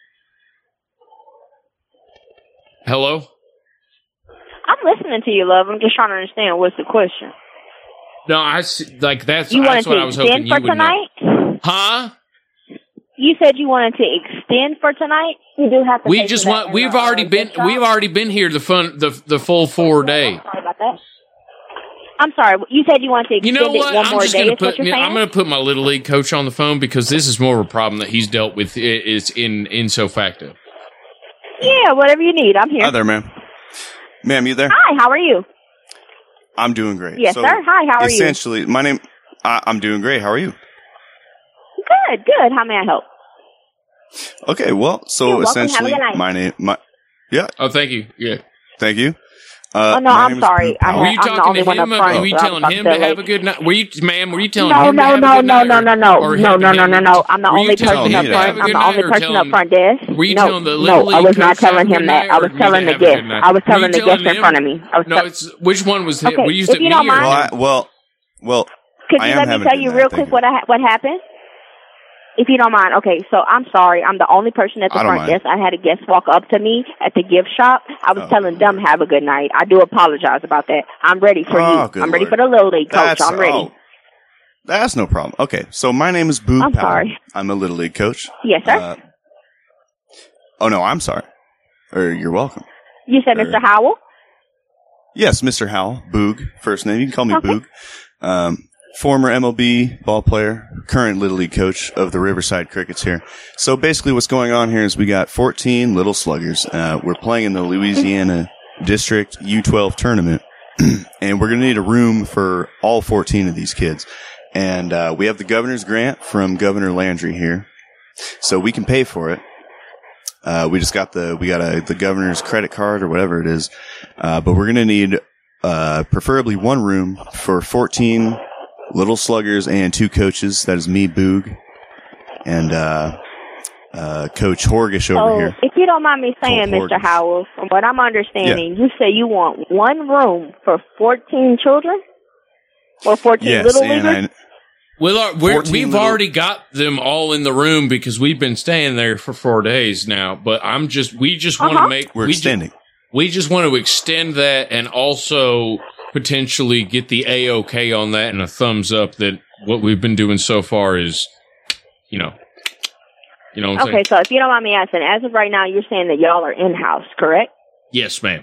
Hello. I'm listening to you, love. I'm just trying to understand what's the question. No, that's what I was hoping you would know. Huh? You said you wanted to extend for tonight. You do have to. We've already been here the full 4 day. Sorry about that. I'm sorry. You said you wanted to extend one more day. I'm going to put my little league coach on the phone because this is more of a problem that he's dealt with is in so facto. Yeah, whatever you need. I'm here. Hi there, ma'am. Ma'am, you there? Hi, how are you? I'm doing great. Yes, sir. Hi, how are you? Essentially, my name. I'm doing great. How are you? Good. How may I help? Okay, well, so essentially, my name. Yeah. Oh, thank you. Yeah. Thank you. I'm sorry. Were you talking to him? Were you telling him to have a good night? Were you telling him to have a good night? No. I'm the only person up front. I'm the only person up front desk. Were you telling the little league I was not telling him that. I was telling the guest. I was telling the guest in front of me. Which one was it? Were you if you don't mind. Well. Could you let me tell you real quick what happened? If you don't mind. Okay, so I'm sorry. I'm the only person at the front desk. I had a guest walk up to me at the gift shop. I was telling them, have a good night. I do apologize about that. I'm ready for you. I'm ready for the Little League coach. I'm ready. That's no problem. Okay, so my name is Boog Powell. Sorry. I'm a Little League coach. Yes, sir. No, I'm sorry. You're welcome. You said Mr. Howell? Yes, Mr. Howell. Boog, first name. You can call me Boog. Former MLB ball player, current Little League coach of the Riverside Crickets here. So basically what's going on here is we got 14 Little Sluggers. We're playing in the Louisiana District U12 tournament, and we're going to need a room for all 14 of these kids. And we have the governor's grant from Governor Landry here, so we can pay for it. We got the governor's credit card or whatever it is, but we're going to need preferably one room for 14 Little Sluggers and 2 coaches. That is me, Boog, and Coach Horgish over here. If you don't mind me saying, Mr. Howell, from what I'm understanding, you say you want one room for 14 children? Or 14 little leaguers? We've already got them all in the room because we've been staying there for 4 days now. But we just want to make we're extending. We just want to extend that and also potentially get the A-OK on that and a thumbs up that what we've been doing so far is, you know what I'm saying? Okay, so if you don't mind me asking, as of right now, you're saying that y'all are in-house, correct? Yes, ma'am.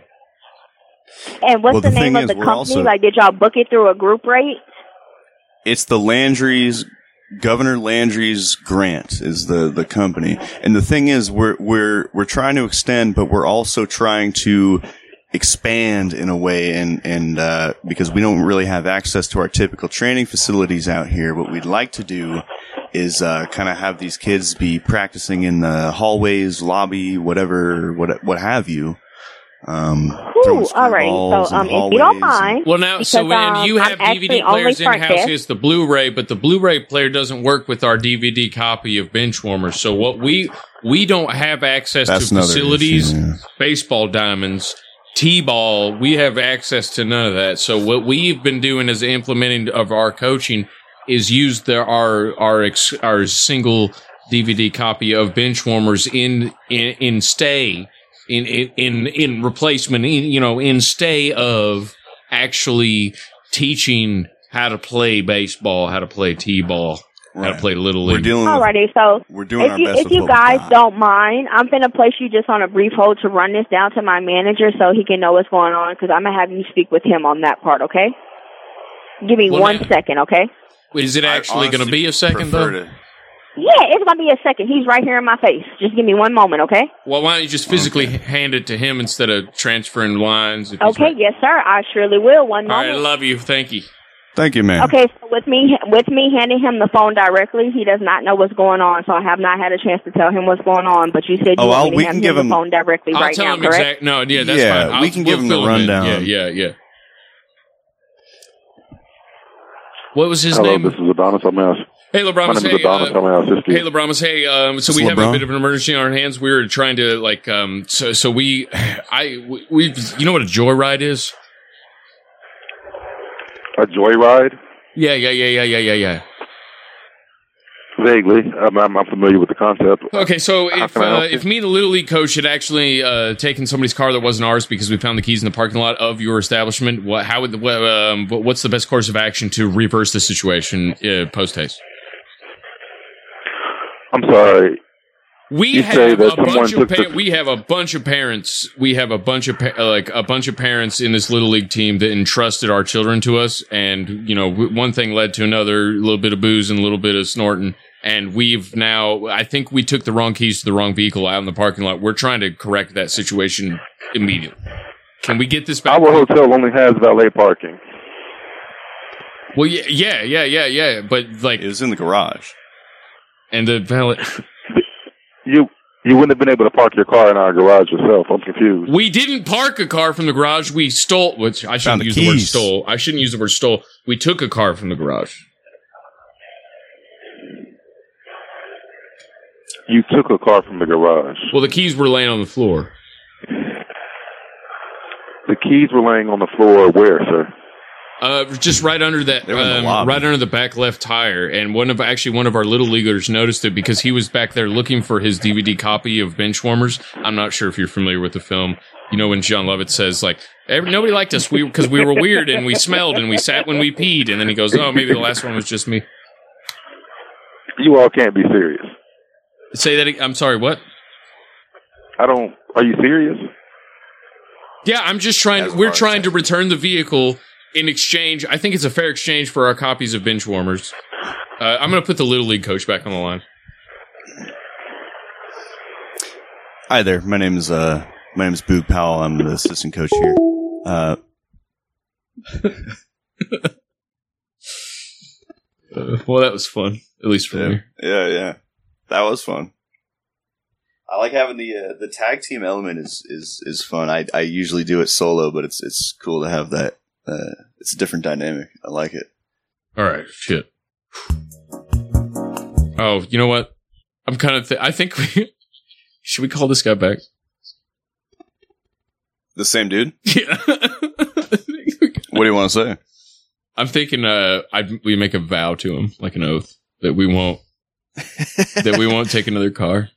And what's the name of the company? Did y'all book it through a group rate? It's the Landry's Governor Landry's Grant is the company. And the thing is, we're trying to extend, but we're also trying to expand in a way, and because we don't really have access to our typical training facilities out here. What we'd like to do is kind of have these kids be practicing in the hallways, lobby, whatever, what have you. All right. So, if you don't mind. Well, now, so when you have DVD players in-house, it's the Blu-ray, but the Blu-ray player doesn't work with our DVD copy of Benchwarmers. So what we don't have access to facilities, baseball diamonds, T-ball. We have access to none of that. So what we've been doing as implementing of our coaching is use our single DVD copy of Benchwarmers in replacement, in stay of actually teaching how to play baseball, how to play T-ball, how to play Little League. Alrighty, so if you guys don't mind, I'm going to place you just on a brief hold to run this down to my manager so he can know what's going on, because I'm going to have you speak with him on that part, okay? Give me 1 second, okay? Is it actually going to be a second, though? Yeah, it's going to be a second. He's right here in my face. Just give me 1 moment, okay? Well, why don't you just physically hand it to him instead of transferring lines? Okay, yes, sir. I surely will. 1 moment. All right, I love you. Thank you. Thank you, man. Okay, so with me handing him the phone directly, he does not know what's going on, so I have not had a chance to tell him what's going on, but you said you want me to hand him the phone directly right now, correct? No, yeah, that's fine. We can give him the rundown. Yeah. What was his name? Hello, this is Adonis Almas. Hey, LeBron. My name is Adonis. How may I assist you? Hey, LeBron. Hey, so we have a bit of an emergency on our hands. We were trying to we you know what a joyride is? A joyride? Yeah. Vaguely. I'm familiar with the concept. Okay, so if me, the Little League coach, had actually taken somebody's car that wasn't ours because we found the keys in the parking lot of your establishment, what's the best course of action to reverse the situation post haste? I'm sorry. We have a bunch of parents. We have a bunch of parents in this Little League team that entrusted our children to us, and one thing led to another. A little bit of booze and a little bit of snorting, and I think we took the wrong keys to the wrong vehicle out in the parking lot. We're trying to correct that situation immediately. Can we get this back? Our hotel only has valet parking. Well, yeah, but it was in the garage, and the valet. You wouldn't have been able to park your car in our garage yourself. I'm confused. We didn't park a car from the garage. We stole, which I shouldn't use the word stole. I shouldn't use the word stole. We took a car from the garage. You took a car from the garage. Well, the keys were laying on the floor. The keys were laying on the floor where, sir? Just right under that, right under the back left tire, and one of our little leaguers noticed it because he was back there looking for his DVD copy of Benchwarmers. I'm not sure if you're familiar with the film. You know when John Lovett says nobody liked us because we were weird and we smelled and we sat when we peed, and then he goes, "Oh, maybe the last one was just me." You all can't be serious. Say that. I'm sorry. What? Are you serious? Yeah, I'm just trying. We're trying to return the vehicle. In exchange, I think it's a fair exchange for our copies of Benchwarmers. I'm going to put the Little League coach back on the line. Hi there. My name is Boog Powell. I'm the assistant coach here. Well, that was fun, at least for me. Yeah. That was fun. I like having the tag team element is fun. I usually do it solo, but it's cool to have that. It's a different dynamic. I like it. All right, shit. Oh, you know what? I'm kind of. I think should we call this guy back? The same dude? Yeah. What do you want to say? I'm thinking. We make a vow to him, like an oath, that we won't take another car.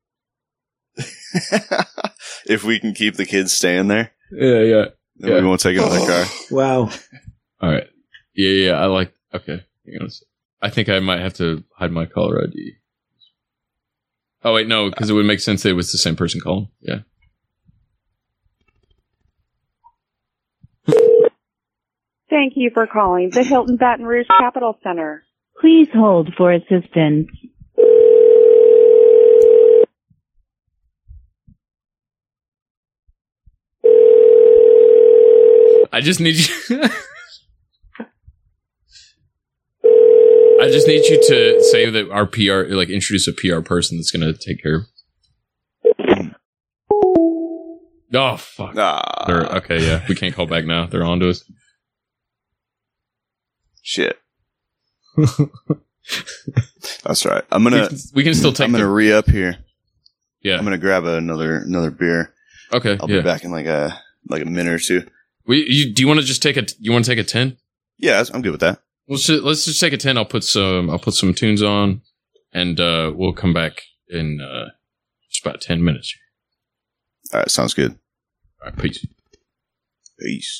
If we can keep the kids staying there. Yeah. We won't take another car. Wow. All right. Yeah. I like. Okay. I think I might have to hide my caller ID. Oh wait, no, because it would make sense that it was the same person calling. Yeah. Thank you for calling the Hilton Baton Rouge Capital Center. Please hold for assistance. I just need you. I just need you to say that our PR, like, introduce a PR person that's going to take care of. Oh, fuck. Okay, yeah. We can't call back now. They're on to us. Shit. That's right. I'm gonna. We can still take. I'm gonna re-up here. Yeah. I'm gonna grab another beer. Okay. I'll be back in like a minute or two. Do you want to just take a? You want to take a 10? Yeah, I'm good with that. Let's just take a 10. I'll put some tunes on, and we'll come back in just about 10 minutes. All right, sounds good. All right, peace. Peace.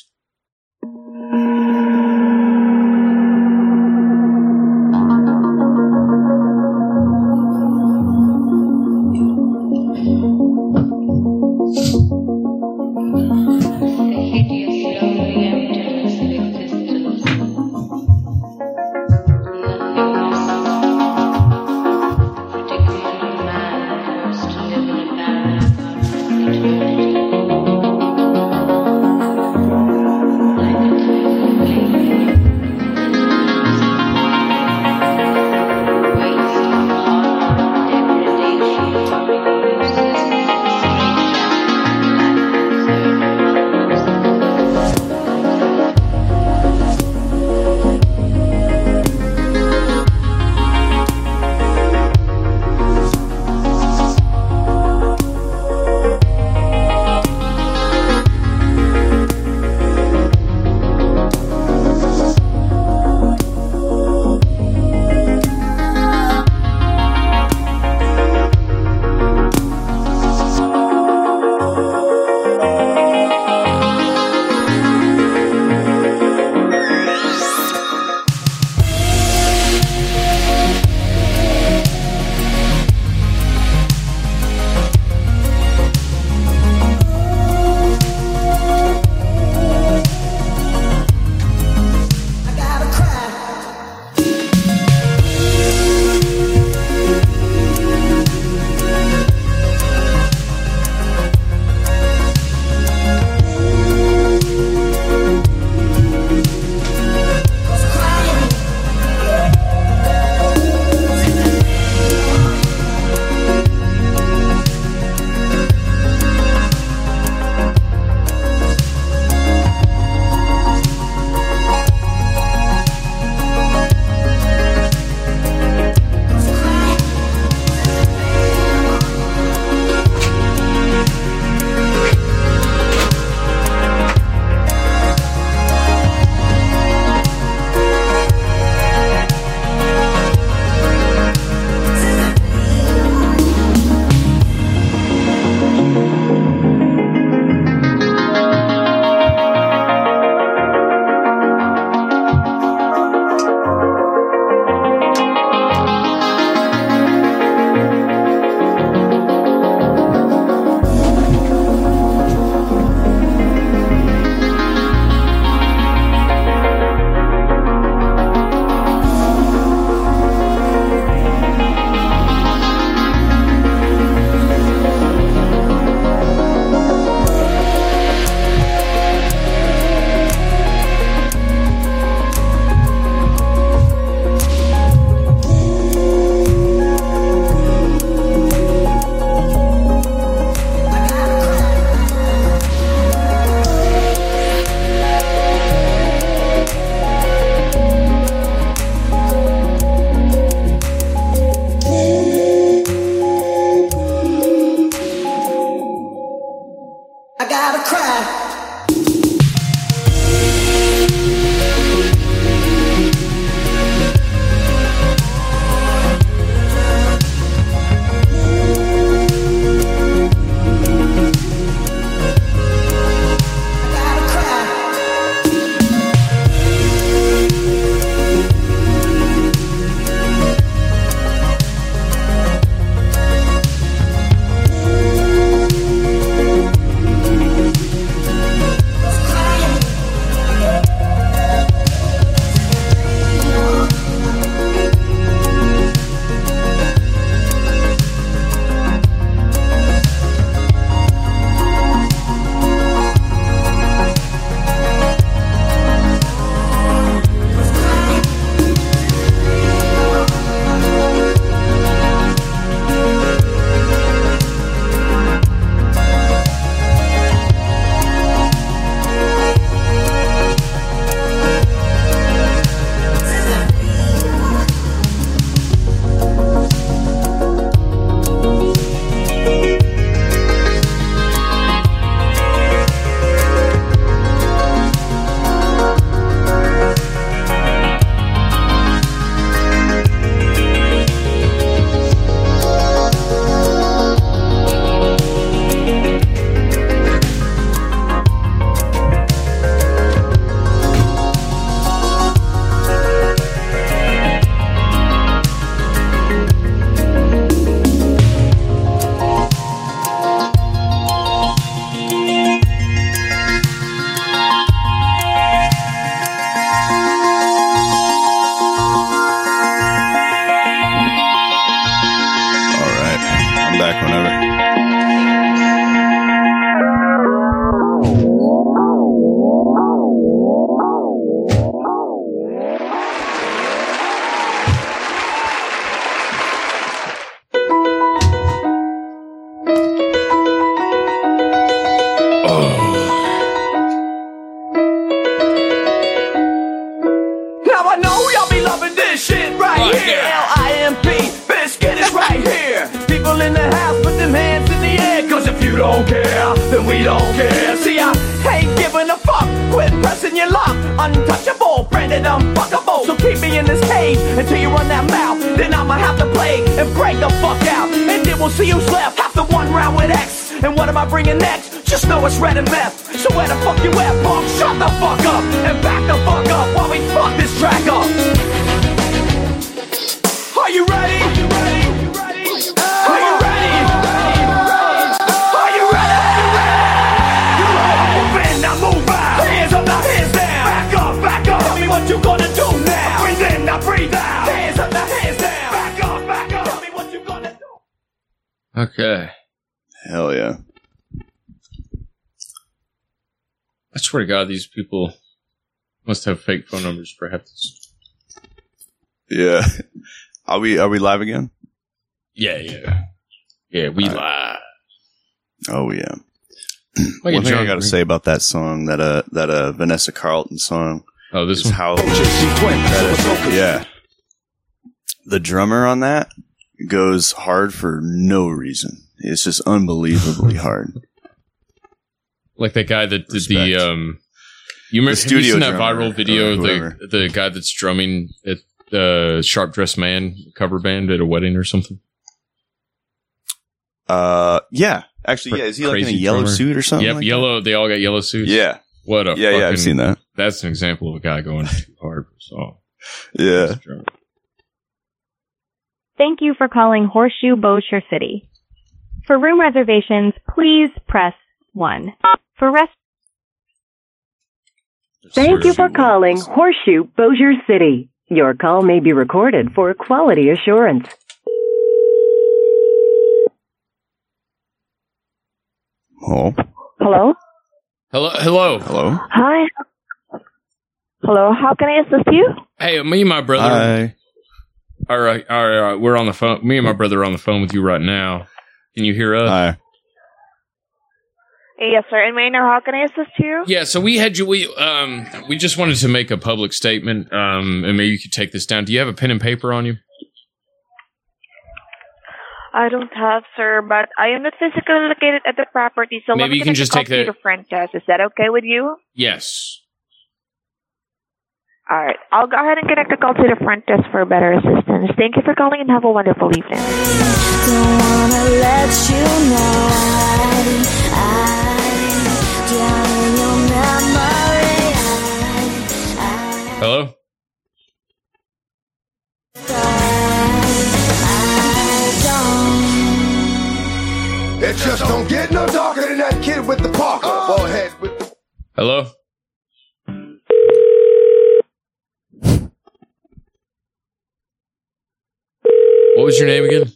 don't care, then we don't care. See, I ain't giving a fuck. Quit pressing your luck. Untouchable, branded unfuckable. So keep me in this cage until you run that mouth. Then I'ma have to play and break the fuck out. And then we'll see who's left after one round with X. And what am I bringing next? Just know it's red and meth. So where the fuck you at, punk? Shut the fuck up and back the fuck up while we fuck this track up. Are you ready? Are you ready? Are you ready? Are you ready? Move in, now move out. Hands up, now hands down. Back up. Tell me what you gonna do now. Breathe in, now breathe out. Hands up, now hands down. Back up. Tell me what you gonna do. Okay. Hell yeah. I swear to God, these people must have fake phone numbers for half this. Yeah. Are we live again? Yeah, we live. Oh yeah. One thing I got to say about that song, that Vanessa Carlton song. Oh, this one. How yeah. The drummer on that goes hard for no reason. It's just unbelievably hard. Like that guy that did you remember have you seen that viral video of the guy that's drumming at the Sharp Dressed Man cover band at a wedding or something? Yeah. Actually, yeah. Is he like in a yellow suit or something? Yep, like yellow. That? They all got yellow suits. Yeah. What a yeah, I've seen that. That's an example of a guy going too hard for a song. Yeah. Thank you for calling Horseshoe Bossier City. For room reservations, please press 1. For rest. Thank you for calling Horseshoe Bossier City. Your call may be recorded for quality assurance. Oh. Hello? Hello. Hi. Hello, how can I assist you? Hey, me and my brother. Hi. All right. We're on the phone. Me and my brother are on the phone with you right now. Can you hear us? Hi. Yes, sir. And may I know how can I assist you? Yeah, so we had you. We just wanted to make a public statement. And maybe you could take this down. Do you have a pen and paper on you? I don't have, sir, but I am not physically located at the property, so maybe you can just take the to the front desk. Is that okay with you? Yes. All right. I'll go ahead and connect the call to the front desk for better assistance. Thank you for calling and have a wonderful evening. Don't wanna let you know I'm down in your memory. Hello? It just don't get no darker than that kid with the Parker. Go ahead with the... Hello? What was your name again?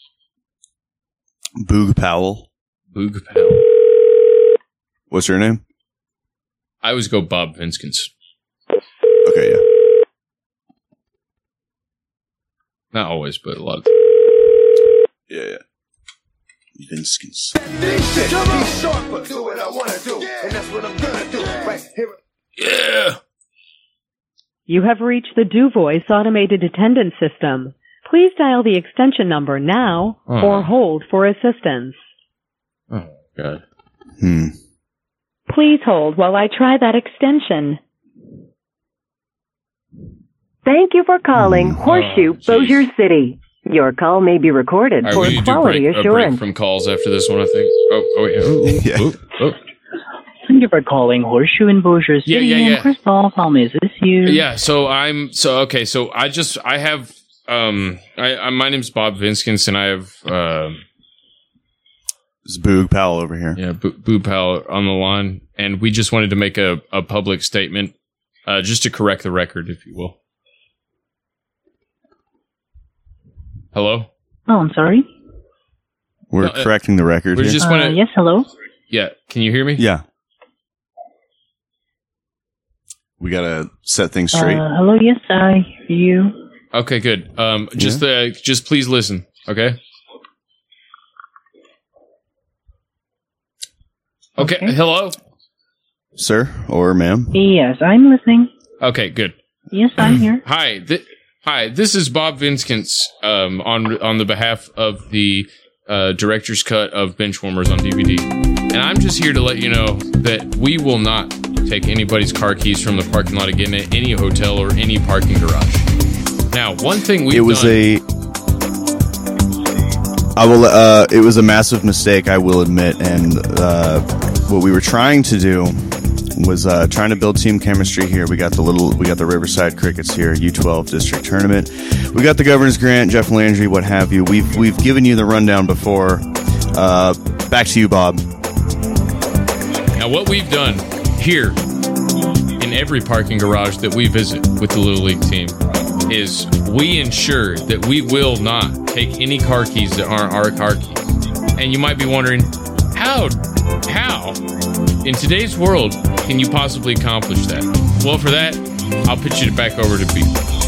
Boog Powell. Boog Powell. What's your name? I always go Bob Vinskins. Okay, yeah. Not always, but a lot of times. Yeah. Vinskins. Be short, but do what I want to do. And that's what I'm going to do. Right here. Yeah. You have reached the DuVoice automated attendance system. Please dial the extension number now or hold for assistance. Oh, God. Please hold while I try that extension. Thank you for calling Horseshoe Bossier City. Your call may be recorded for quality assurance. A break from calls after this one, I think. Yeah. Thank you for calling Horseshoe in Bossier City. Yeah. First of all, how may I assist you? Yeah, my name's Bob Vinskins, and I have it's Boog Powell over here. Yeah, Boog Powell on the line, and we just wanted to make a public statement, just to correct the record, if you will. Hello? Oh, I'm sorry. We're correcting the record. Yes, hello. Yeah, can you hear me? Yeah. We gotta set things straight. Hello, yes, I hear you. Okay, good. Just please listen, okay? Okay, hello? Sir or ma'am? Yes, I'm listening. Okay, good. Yes, I'm here. Hi, this is Bob Vinskins on the behalf of the director's cut of Benchwarmers on DVD. And I'm just here to let you know that we will not take anybody's car keys from the parking lot again at any hotel or any parking garage. Now, one thing it was a massive mistake, I will admit, and what we were trying to do was trying to build team chemistry here. We got the Riverside Crickets here, U12 district tournament. We got the Governor's Grant, Jeff Landry, what have you. We've given you the rundown before. Back to you, Bob. Now, what we've done here in every parking garage that we visit with the Little League team is we ensure that we will not take any car keys that aren't our car keys. And you might be wondering, how in today's world can you possibly accomplish that? Well, for that, I'll pitch it back over to B.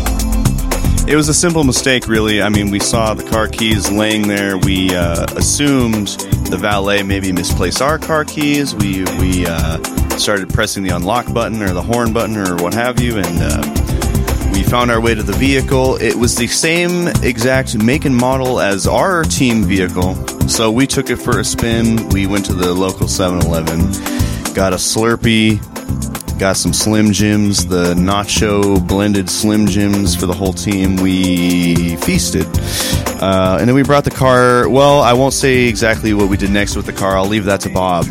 It was a simple mistake, really. I mean, we saw the car keys laying there. We assumed the valet maybe misplaced our car keys. We started pressing the unlock button or the horn button or what have you, and we found our way to the vehicle. It was the same exact make and model as our team vehicle, so we took it for a spin. We went to the local 7-Eleven, got a Slurpee, got some Slim Jims, the nacho blended Slim Jims for the whole team. We feasted. And then we brought the car. Well, I won't say exactly what we did next with the car. I'll leave that to Bob.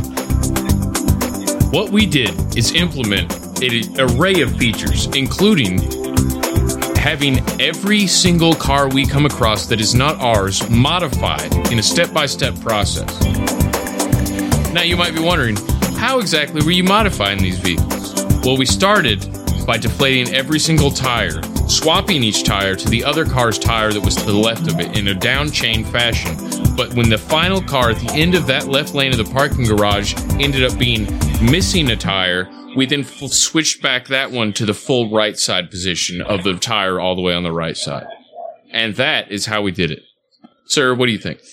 What we did is implement an array of features, including having every single car we come across that is not ours modified in a step-by-step process. Now, you might be wondering, how exactly were you modifying these vehicles? Well, we started by deflating every single tire, swapping each tire to the other car's tire that was to the left of it in a down chain fashion. But when the final car at the end of that left lane of the parking garage ended up being missing a tire, we then switched back that one to the full right side position of the tire all the way on the right side. And that is how we did it. Sir, what do you think?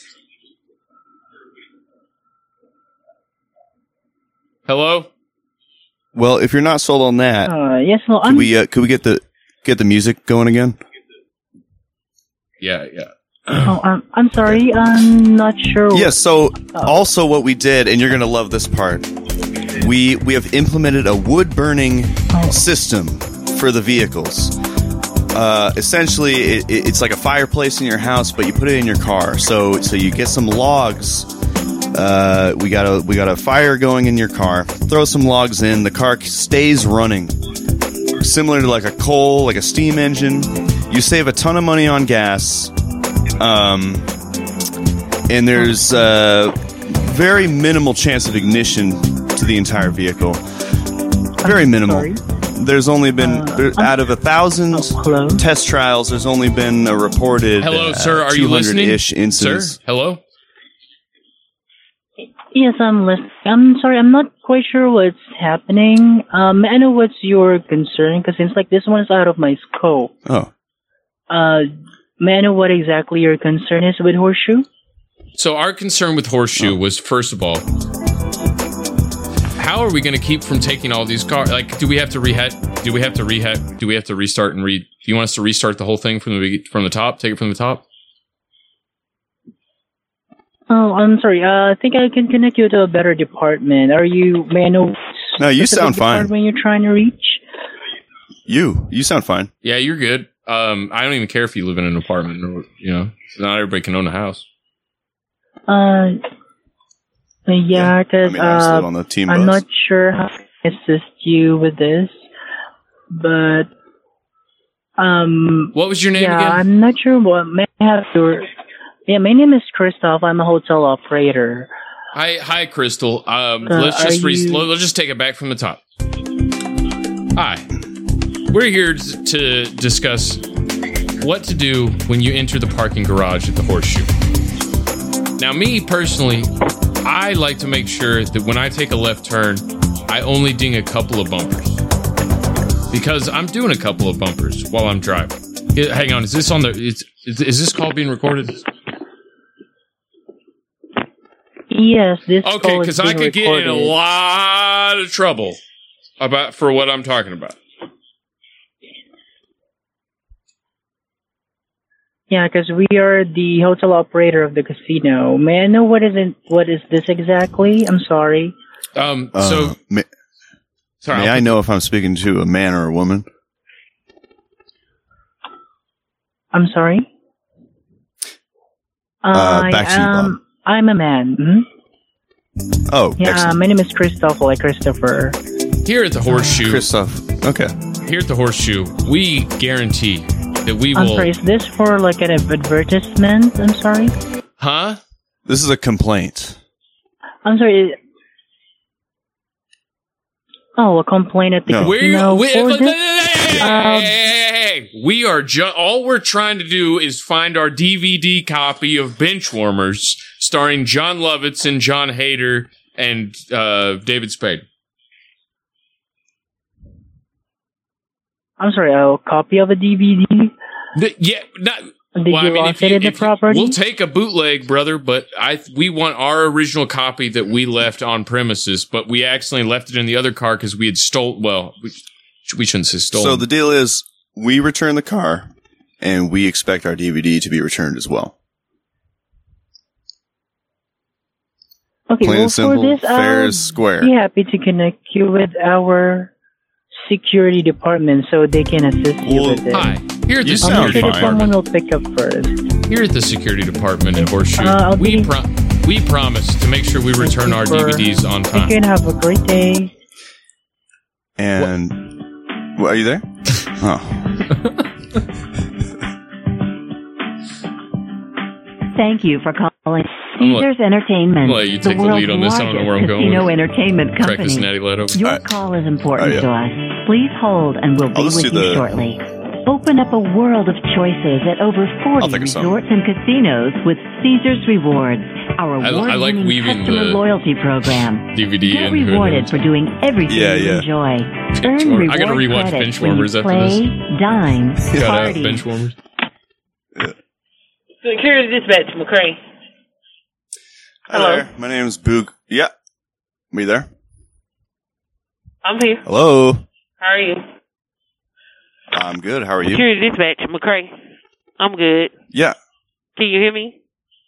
Hello? Well, if you're not sold on that, yes, well, could we get the music going again? Yeah. Oh, I'm sorry, I'm not sure. Yes, so also what we did, and you're going to love this part, we have implemented a wood-burning system for the vehicles. Essentially, it's like a fireplace in your house, but you put it in your car. So you get some logs. We got a fire going in your car. Throw some logs in. The car stays running, similar to like a steam engine. You save a ton of money on gas, and there's very minimal chance of ignition to the entire vehicle. Very minimal. There's only been out of 1,000 test trials. There's only been a reported hello, sir. Are you listening? Incidents. Sir, hello. Yes, I'm listening. I'm sorry, I'm not quite sure what's happening. I know what's your concern, because it's like this one is out of my scope. Oh. May I know what exactly your concern is with Horseshoe? So our concern with Horseshoe was, first of all, how are we going to keep from taking all these cars? Like, do we have to restart and read? Do you want us to restart the whole thing from the top? Take it from the top? Oh, I'm sorry. I think I can connect you to a better department. May I know? No, you sound fine. When you're trying to reach? You sound fine. Yeah, you're good. I don't even care if you live in an apartment or, not everybody can own a house. Yeah, because I'm not sure how to assist you with this, but what was your name again? I'm not sure what may have your. Yeah, my name is Christoph. I'm a hotel operator. Hi, Crystal. Let's just take it back from the top. Hi, we're here to discuss what to do when you enter the parking garage at the Horseshoe. Now, me personally, I like to make sure that when I take a left turn, I only ding a couple of bumpers, because I'm doing a couple of bumpers while I'm driving. Hang on, is this on the? Is this call being recorded? Yes, this. Okay, because I could get in a lot of trouble for what I'm talking about. Yeah, because we are the hotel operator of the casino. May I know what is this exactly? I'm sorry. May I know if I'm speaking to a man or a woman? I'm sorry? Back to you, Bob. I'm a man. Mm-hmm. Oh, yeah. Excellent. My name is Christoph, like Christopher. Here at the Horseshoe. Christoph. Okay. Here at the Horseshoe, we guarantee that we will. I'm sorry, is this for like an advertisement? I'm sorry? Huh? This is a complaint. I'm sorry. Oh, a complaint at the casino. We are all we're trying to do is find our DVD copy of Benchwarmers, starring John Lovitz and John Hader and David Spade. I'm sorry, a copy of a DVD? Did you lost it in the property? We'll take a bootleg, brother, but we want our original copy that we left on premises, but we accidentally left it in the other car because we had we shouldn't say stolen. So the deal is, we return the car, and we expect our DVD to be returned as well. Okay, plain and simple, for this, fair as square. Be happy to connect you with our security department so they can assist you with it. Hi, here at the security department. Someone will pick up first. Here at the security department at Horseshoe, we promise to make sure we return our DVDs on time. You can have a great day. And are you there? Oh. Thank you for calling Caesars Entertainment. Well, you take the lead on this. I don't know where I'm going. Casino Entertainment Company. Crack this natty light open. Your call is important to us. Please hold, and we'll be with you shortly. Open up a world of choices at over 40 resorts and casinos with Caesars Rewards, our award-winning customer loyalty program. DVD Get rewarded for doing everything you enjoy. Earn reward I gotta rewatch credits Benchwarmers when you after play, this. dine, party. Benchwarmers. Security dispatch, McCray. Hello. Hi there. My name's Boog. Yeah. Me there? I'm here. Hello. How are you? I'm good. How are you? Security dispatch, McCray. I'm good. Yeah. Can you hear me?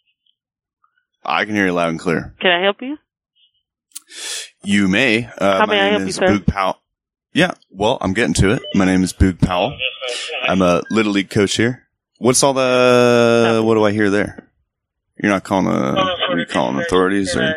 I can hear you loud and clear. Can I help you? You may. How may I help you, sir? Boog Powell. Yeah. Well, I'm getting to it. My name is Boog Powell. I'm a Little League coach here. What's all the... What do I hear there? You're not calling are you calling authorities or?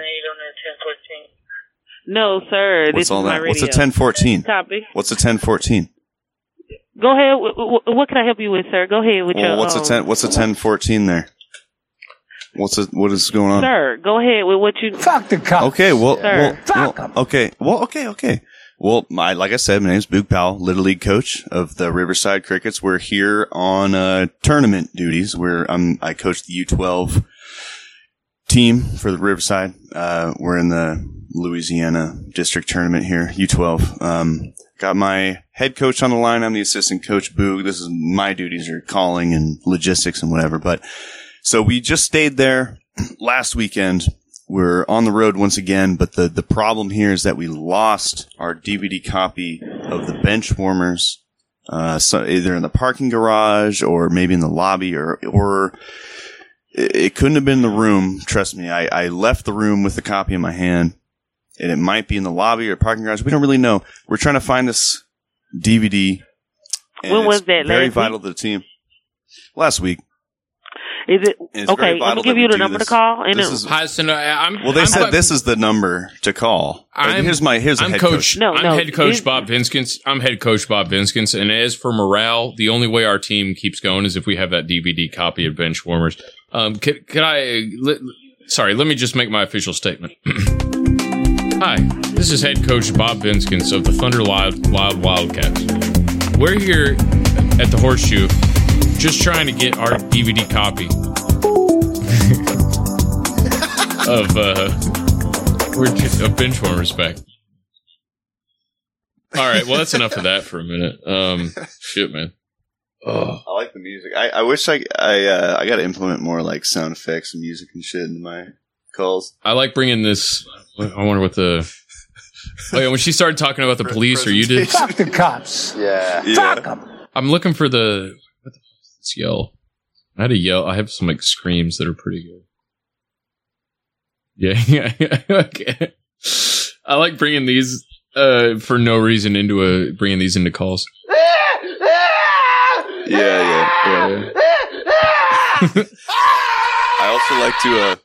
No, sir. What's all that? What's a 1014? Copy. What's a 1014? Go ahead. What can I help you with, sir? Go ahead with your. What's a 1014 there? What is going on? Sir, go ahead with what you. Fuck the cop. Okay, well, okay. Well, like I said, my name's Boog Powell, Little League coach of the Riverside Crickets. We're here on tournament duties. I coach the U12 team for the Riverside. We're in the Louisiana district tournament here, U12. Got my head coach on the line. I'm the assistant coach, Boog. This is my duties are calling and logistics and whatever. But so we just stayed there last weekend. We're on the road once again, but the problem here is that we lost our DVD copy of the Benchwarmers, so either in the parking garage or maybe in the lobby or it couldn't have been in the room. Trust me, I left the room with the copy in my hand, and it might be in the lobby or parking garage. We don't really know. We're trying to find this DVD. When was that? Very vital to the team. Last week. Is it okay? Let me give you the number to call. And they said this is the number to call. Here's head coach. I'm head coach Bob Vinskins. And as for morale, the only way our team keeps going is if we have that DVD copy of Benchwarmers. Let me just make my official statement. Hi, this is head coach Bob Vinskins of the Thunder Wild Wildcats. We're here at the Horseshoe, just trying to get our DVD copy of Benchwarmers back. All right, well, that's enough of that for a minute. Shit, man. Oh. I like the music. I wish I got to implement more like sound effects and music and shit into my calls. I like bringing this. I wonder what the. Oh yeah, when she started talking about the police, or you did. Fuck the cops. Yeah. Fuck them. I'm looking for the. Let's yell. I had to yell. I have some like screams that are pretty good. Yeah. Okay. I like bringing these for no reason bringing these into calls. Yeah. I also like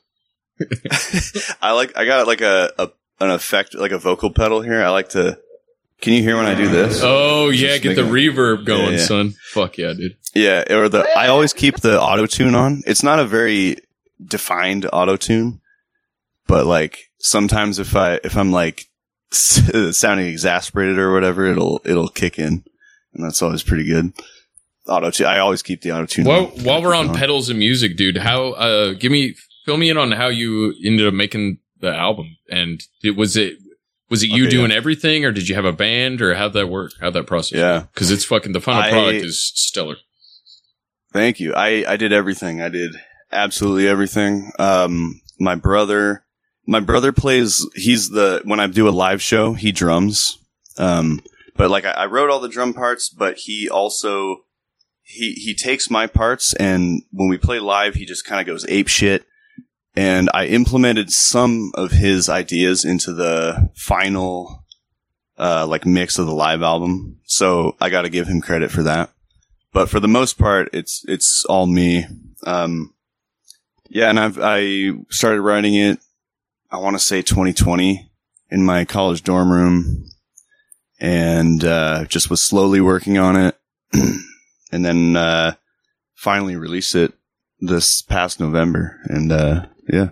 to I got like an effect, like a vocal pedal here. I like to. Can you hear when I do this? Oh yeah, get the reverb going, son. Fuck yeah, dude. Yeah, I always keep the auto tune on. It's not a very defined auto tune, but like sometimes if I'm like sounding exasperated or whatever, it'll kick in, and that's always pretty good. Auto tune. I always keep the auto tune. Well, while we're on pedals and music, dude, how fill me in on how you ended up making the album, and was it you doing everything, or did you have a band, or how'd that work? How'd that process? Yeah, because it's fucking the final product is stellar. Thank you. I did everything. I did absolutely everything. My brother plays. When I do a live show, he drums. But like I wrote all the drum parts, but he also he takes my parts, and when we play live, he just kind of goes ape shit. And I implemented some of his ideas into the final, like mix of the live album. So I got to give him credit for that. But for the most part, it's all me. Yeah. And I started writing it, I want to say 2020 in my college dorm room, and, just was slowly working on it, and then, finally released it this past November. And, yeah.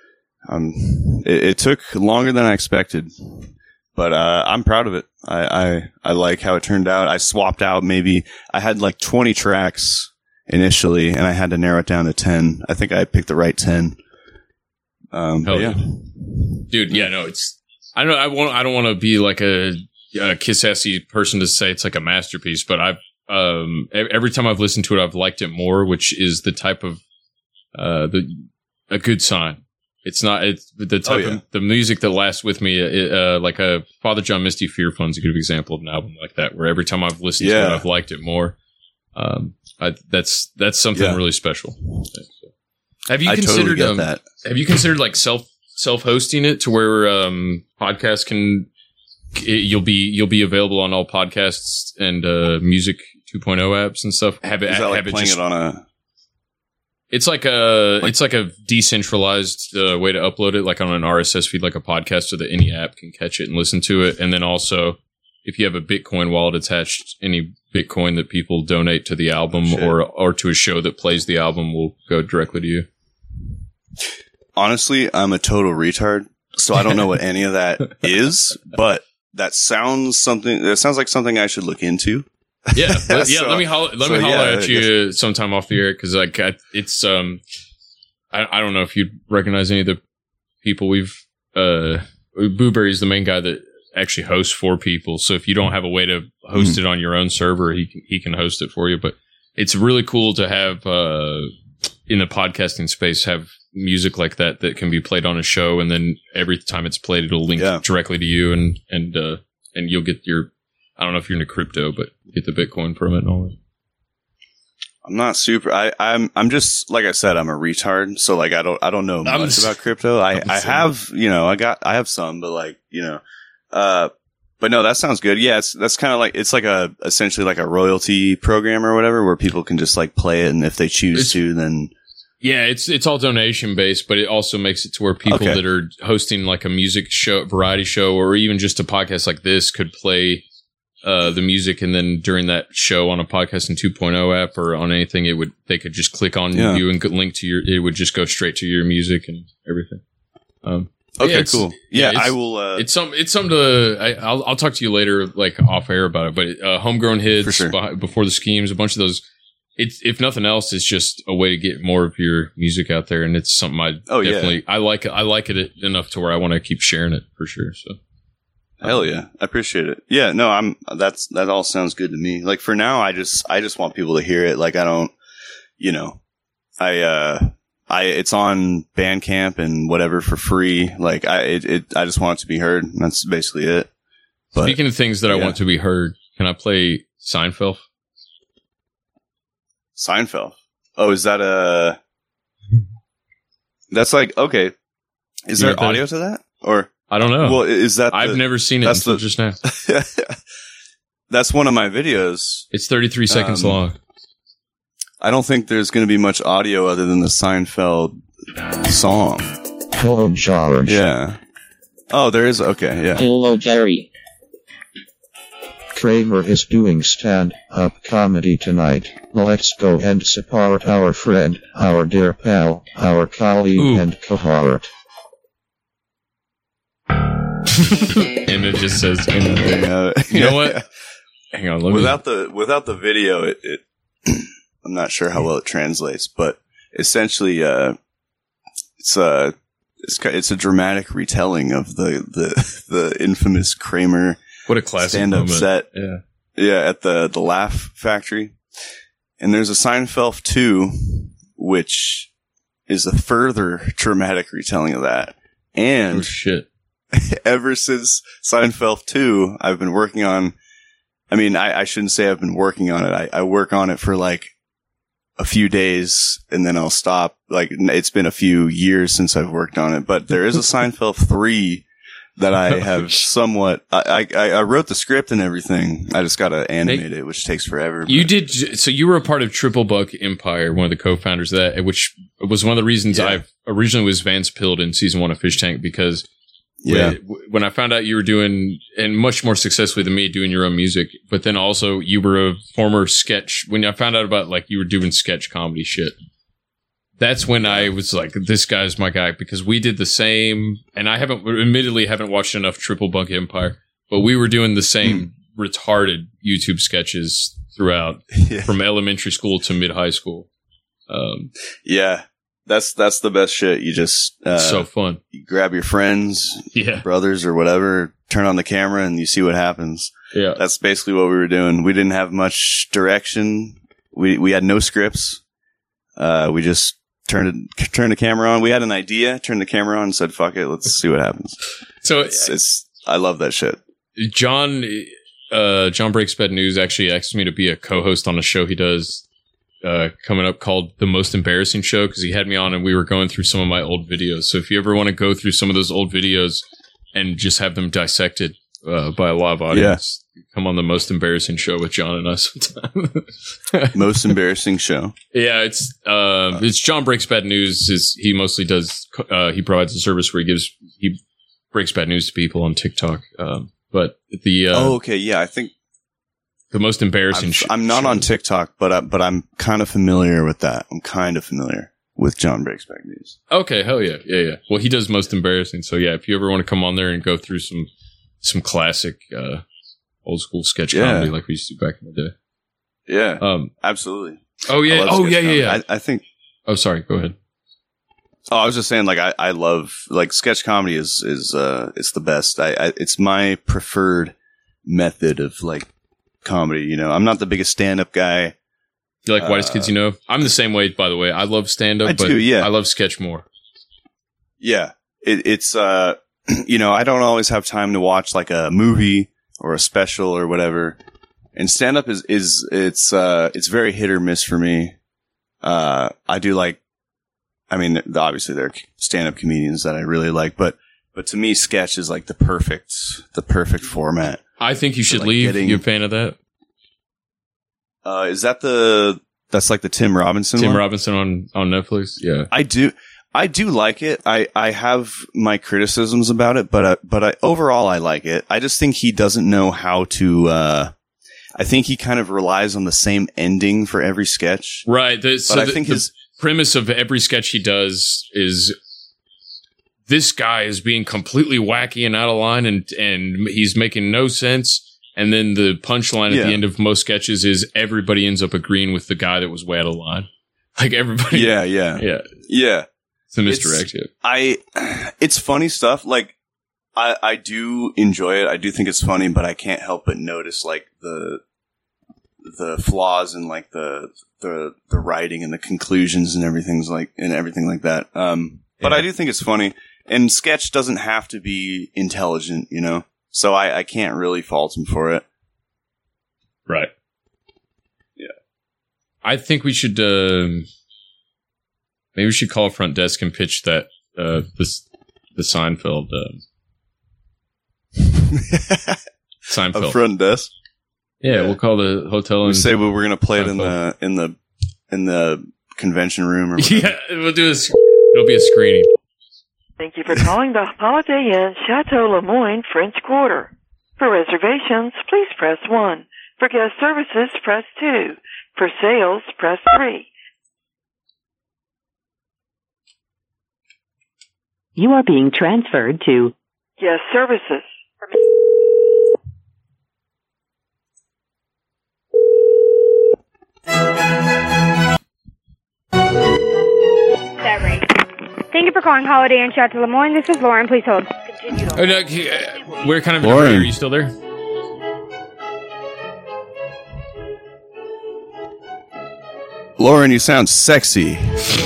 It took longer than I expected, but I'm proud of it. I like how it turned out. I swapped out I had like 20 tracks initially, and I had to narrow it down to 10. I think I picked the right 10. Hell yeah. Dude, yeah, no, I don't want to be like a kiss-assy person to say it's like a masterpiece, but every time I've listened to it, I've liked it more, which is the type of, a good sign. It's the type of the music that lasts with me. Like a Father John Misty Fear Fund's a good example of an album like that, where every time I've listened to it, I've liked it more. That's something really special. Have you considered that? Have you considered like self-hosting it to where podcasts you'll be available on all podcasts and music 2.0 apps and stuff? Have it playing it on a? It's like a decentralized way to upload it, like on an RSS feed, like a podcast, so that any app can catch it and listen to it. And then also, if you have a Bitcoin wallet attached, any Bitcoin that people donate to the album or to a show that plays the album will go directly to you. Honestly, I'm a total retard, so I don't know what any of that is, but that sounds like something I should look into. Yeah, let me holler at you sometime off the air, because like it's I don't know if you'd recognize any of the people Booberry's the main guy that actually hosts for people. So if you don't have a way to host it on your own server, he can host it for you. But it's really cool to have in the podcasting space have music like that can be played on a show, and then every time it's played, it'll link directly to you, and you'll get your. I don't know if you're into crypto, but get the Bitcoin from it and all that. I'm not super. I'm just, like I said, I'm a retard. So like I don't know much about crypto. I have I have some, but like but no, that sounds good. Yeah, that's kind of like it's like essentially like a royalty program or whatever, where people can just like play it, and if they choose to, then. Yeah, it's all donation based, but it also makes it to where people that are hosting like a music show, variety show, or even just a podcast like this could play the music, and then during that show on a Podcasting 2.0 app or on anything, they could just click on you and link to it would just go straight to your music and everything. Cool. Yeah, I will. It's something to. I'll talk to you later, like off air about it. But Homegrown Hits, Before the Schemes, a bunch of those. If nothing else, it's just a way to get more of your music out there, and it's something I like it. I like it enough to where I want to keep sharing it for sure. So. Hell yeah. I appreciate it. Yeah, no, that all sounds good to me. Like for now, I just want people to hear it. Like I don't, it's on Bandcamp and whatever for free. Like I just want it to be heard. And that's basically it. But, speaking of things that I want to be heard, can I play Seinfeld? Seinfeld. Oh, is that a? That's like okay. Is there audio to that or? I don't know. Well, is that? I've never seen it until just now. That's one of my videos. It's 33 seconds long. I don't think there's going to be much audio other than the Seinfeld song. Hello, George. Yeah. Oh, there is. Okay, yeah. Hello, Jerry. Kramer is doing stand-up comedy tonight. Let's go and support our friend, our dear pal, our colleague and cohort. And it just says, you know what? Hang on, without the video, it I'm not sure how well it translates, but essentially, it's a dramatic retelling of the infamous Kramer. What a classic stand-up moment. set. Yeah, at the Laugh Factory. And there's a Seinfeld 2, which is a further dramatic retelling of that. And shit. Ever since Seinfeld 2, I've been working on, I mean, I shouldn't say I've been working on it. I work on it for like a few days and then I'll stop. Like, it's been a few years since I've worked on it, but there is a Seinfeld 3 that I have somewhat, I wrote the script and everything. I just got to animate it, which takes forever. You did, so you were a part of Triple Buck Empire, one of the co-founders of that, which was one of the reasons I originally was Vance Pilled in season 1 of Fish Tank, because when I found out you were doing, and much more successfully than me, doing your own music, but then also you were a former sketch, when I found out about like you were doing sketch comedy shit, that's when I was like, this guy's my guy, because we did the same, and I admittedly haven't watched enough Triple Buck Empire, but we were doing the same retarded YouTube sketches throughout, from elementary school to mid-high school. That's the best shit. You just, it's so fun. You grab your friends, brothers or whatever, turn on the camera and you see what happens. Yeah. That's basically what we were doing. We didn't have much direction. We had no scripts. We just turned the camera on. We had an idea, turned the camera on and said, fuck it, let's see what happens. So it's I love that shit. John Breaks Bad News actually asked me to be a co-host on a show he does coming up called The Most Embarrassing Show, because he had me on and we were going through some of my old videos. So if you ever want to go through some of those old videos and just have them dissected by a live audience, come on The Most Embarrassing Show with John and us sometime. Most Embarrassing Show. Yeah, it's John Breaks Bad News. He mostly does, he provides a service where he breaks bad news to people on TikTok. But the I think The Most Embarrassing. I'm not on TikTok, but I'm kind of familiar with that. I'm kind of familiar with John Breaks Bad News. Okay, hell yeah. Well, he does Most Embarrassing. So yeah, if you ever want to come on there and go through some classic old school sketch comedy like we used to back in the day. Yeah, absolutely. Oh yeah. Yeah. I think. Oh, sorry. Go ahead. Oh, I was just saying, like, I love, like, sketch comedy is it's the best. It's my preferred method of, like, comedy, you know. I'm not the biggest stand-up guy. You like Whitest Kids You Know? I'm the same way, by the way. I love stand-up, but I love sketch more. Yeah. It's you know, I don't always have time to watch, like, a movie or a special or whatever. And stand-up it's very hit or miss for me. I do like, I mean, obviously there are stand-up comedians that I really like, but to me, sketch is like the perfect format. I think you should leave. You a fan of that? Is that that's like the Tim Robinson Tim one? Robinson on Netflix? Yeah. I do like it. I have my criticisms about it, but overall I like it. I just think he doesn't know how to, I think he kind of relies on the same ending for every sketch. Right. The premise of every sketch he does is this guy is being completely wacky and out of line and he's making no sense. And then the punchline at the end of most sketches is everybody ends up agreeing with the guy that was way out of line. Like everybody. Yeah. It's a misdirect. It's funny stuff. Like I do enjoy it. I do think it's funny, but I can't help but notice like the flaws in like the writing and the conclusions and everything like that. But I do think it's funny, and sketch doesn't have to be intelligent, you know. So I can't really fault him for it. Right. Yeah. I think we should Maybe we should call front desk and pitch that the Seinfeld. Seinfeld. A front desk. Yeah, we'll call the hotel. We say we're going to play Seinfeld. It in the convention room. Or yeah, we'll do this. It'll be a screening. Thank you for calling the Holiday Inn Chateau Lemoyne French Quarter. For reservations, please press 1. For guest services, press 2. For sales, press 3. You are being transferred to guest services. Thank you for calling Holiday Inn Chateau Lemoyne. This is Lauren. Please hold. We're kind of in a hurry. Are you still there? Lauren, you sound sexy.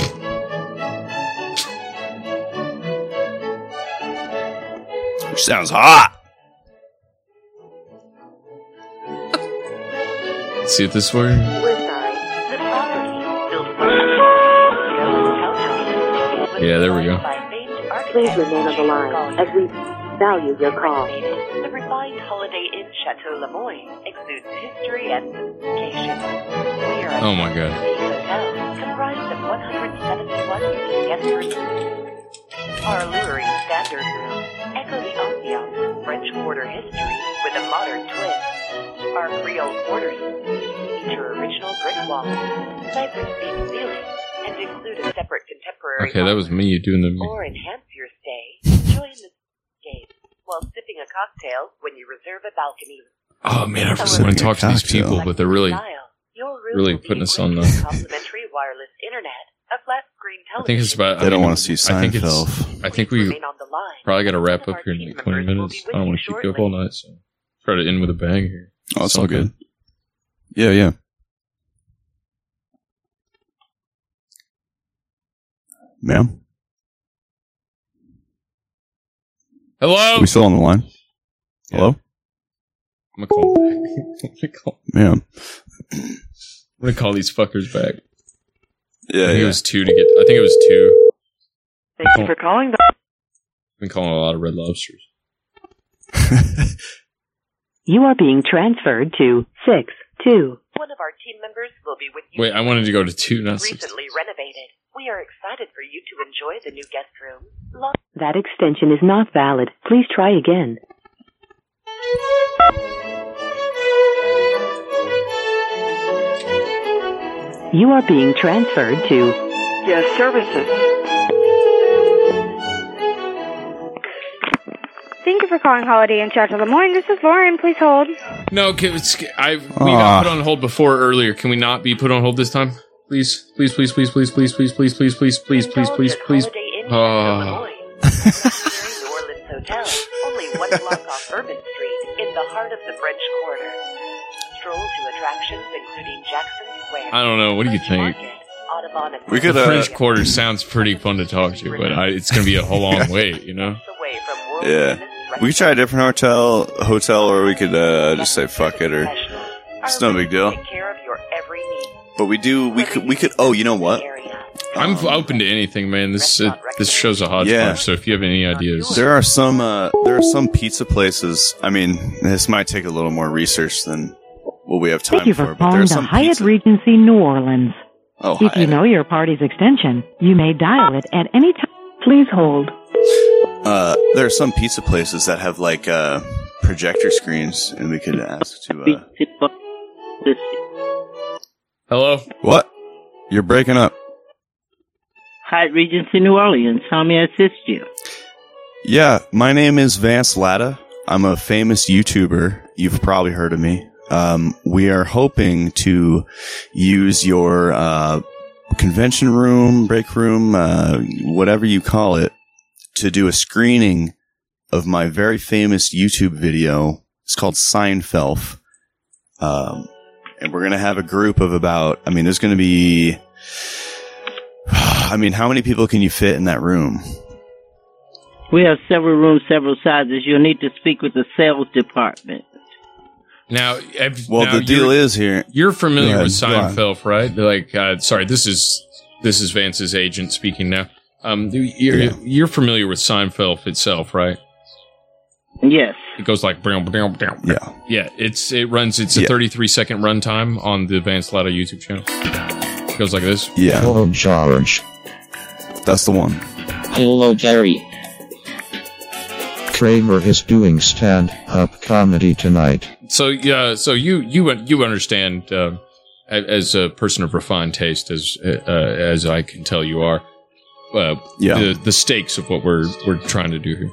Sounds hot. Let's see if this works. Yeah, there we go. Please remain on the line as we value your call. The refined Holiday Inn Chateau Lemoyne exudes history and sophistication. We are oh my god. Hotel comprised of 171 guest rooms. Our alluring standard room echo the ambiance French Quarter history with a modern twist. Our Creole quarters feature original brick walls, cypress-beam ceilings, and include a separate contemporary. Okay, that was me doing the. Or enhance your stay. Join the game while sipping a cocktail when you reserve a balcony. Oh man, I just want to talk to these people, but they're really putting us on the. Complimentary wireless internet, a flat screen television. I think it's about. They don't want to see Seinfeld. I think we probably got to wrap up here in like 20 minutes. I don't want to keep you up all night, so try to end with a bang here. Oh, it's all good. Yeah. Ma'am? Hello? Are we still on the line? Yeah. Hello? I'm gonna call. Ma'am. I'm gonna call these fuckers back. Yeah, I think it was 2 to get. I think it was 2. Thank you for calling. I've been calling a lot of Red Lobsters. You are being transferred to 6-2. One of our team members will be with you. Wait, I wanted to go to 2, not 6. Recently renovated. We are excited for you to enjoy the new guest room. That extension is not valid. Please try again. You are being transferred to guest services. Thank you for calling Holiday Inn Chateau Lemoyne. This is Lauren. Please hold. No, we got put on hold before earlier. Can we not be put on hold this time? Please. Only one block off Bourbon Street in the heart of the French Quarter. Stroll to attractions including Jackson Square. I don't know. What do you think? We could. The French Quarter sounds pretty fun to talk to, but it's going to be a whole long wait, you know? Yeah. We could try a different hotel, or we could just say fuck it, or it's no big deal. But we could. Oh, you know what? I'm open to anything, man. This show's a hodgepodge. So if you have any ideas, there are some pizza places. I mean, this might take a little more research than what we have time for. Thank you for but calling the Hyatt Regency New Orleans. Oh, if you know your party's extension, you may dial it at any time. Please hold. There are some pizza places that have like projector screens, and we could ask to. Hello? What? You're breaking up. Hyatt Regency New Orleans. How may I assist you? Yeah, my name is Vance Latta. I'm a famous YouTuber. You've probably heard of me. We are hoping to use your convention room, break room, whatever you call it, to do a screening of my very famous YouTube video. It's called Seinfeld. And we're going to have a group of about, there's going to be, how many people can you fit in that room? We have several rooms, several sizes. You'll need to speak with the sales department. Now, the deal is here. You're familiar with Seinfeld, right? Like, sorry, this is This is Vance's agent speaking now. You're familiar with Seinfeld itself, right? Yes. It goes like yeah. It's a 33-second runtime on the Vance Latta YouTube channel. It goes like this. Yeah. Hello, George. That's the one. Hello, Gary. Kramer is doing stand-up comedy tonight. So you understand, as a person of refined taste, as I can tell you are, the stakes of what we're trying to do here.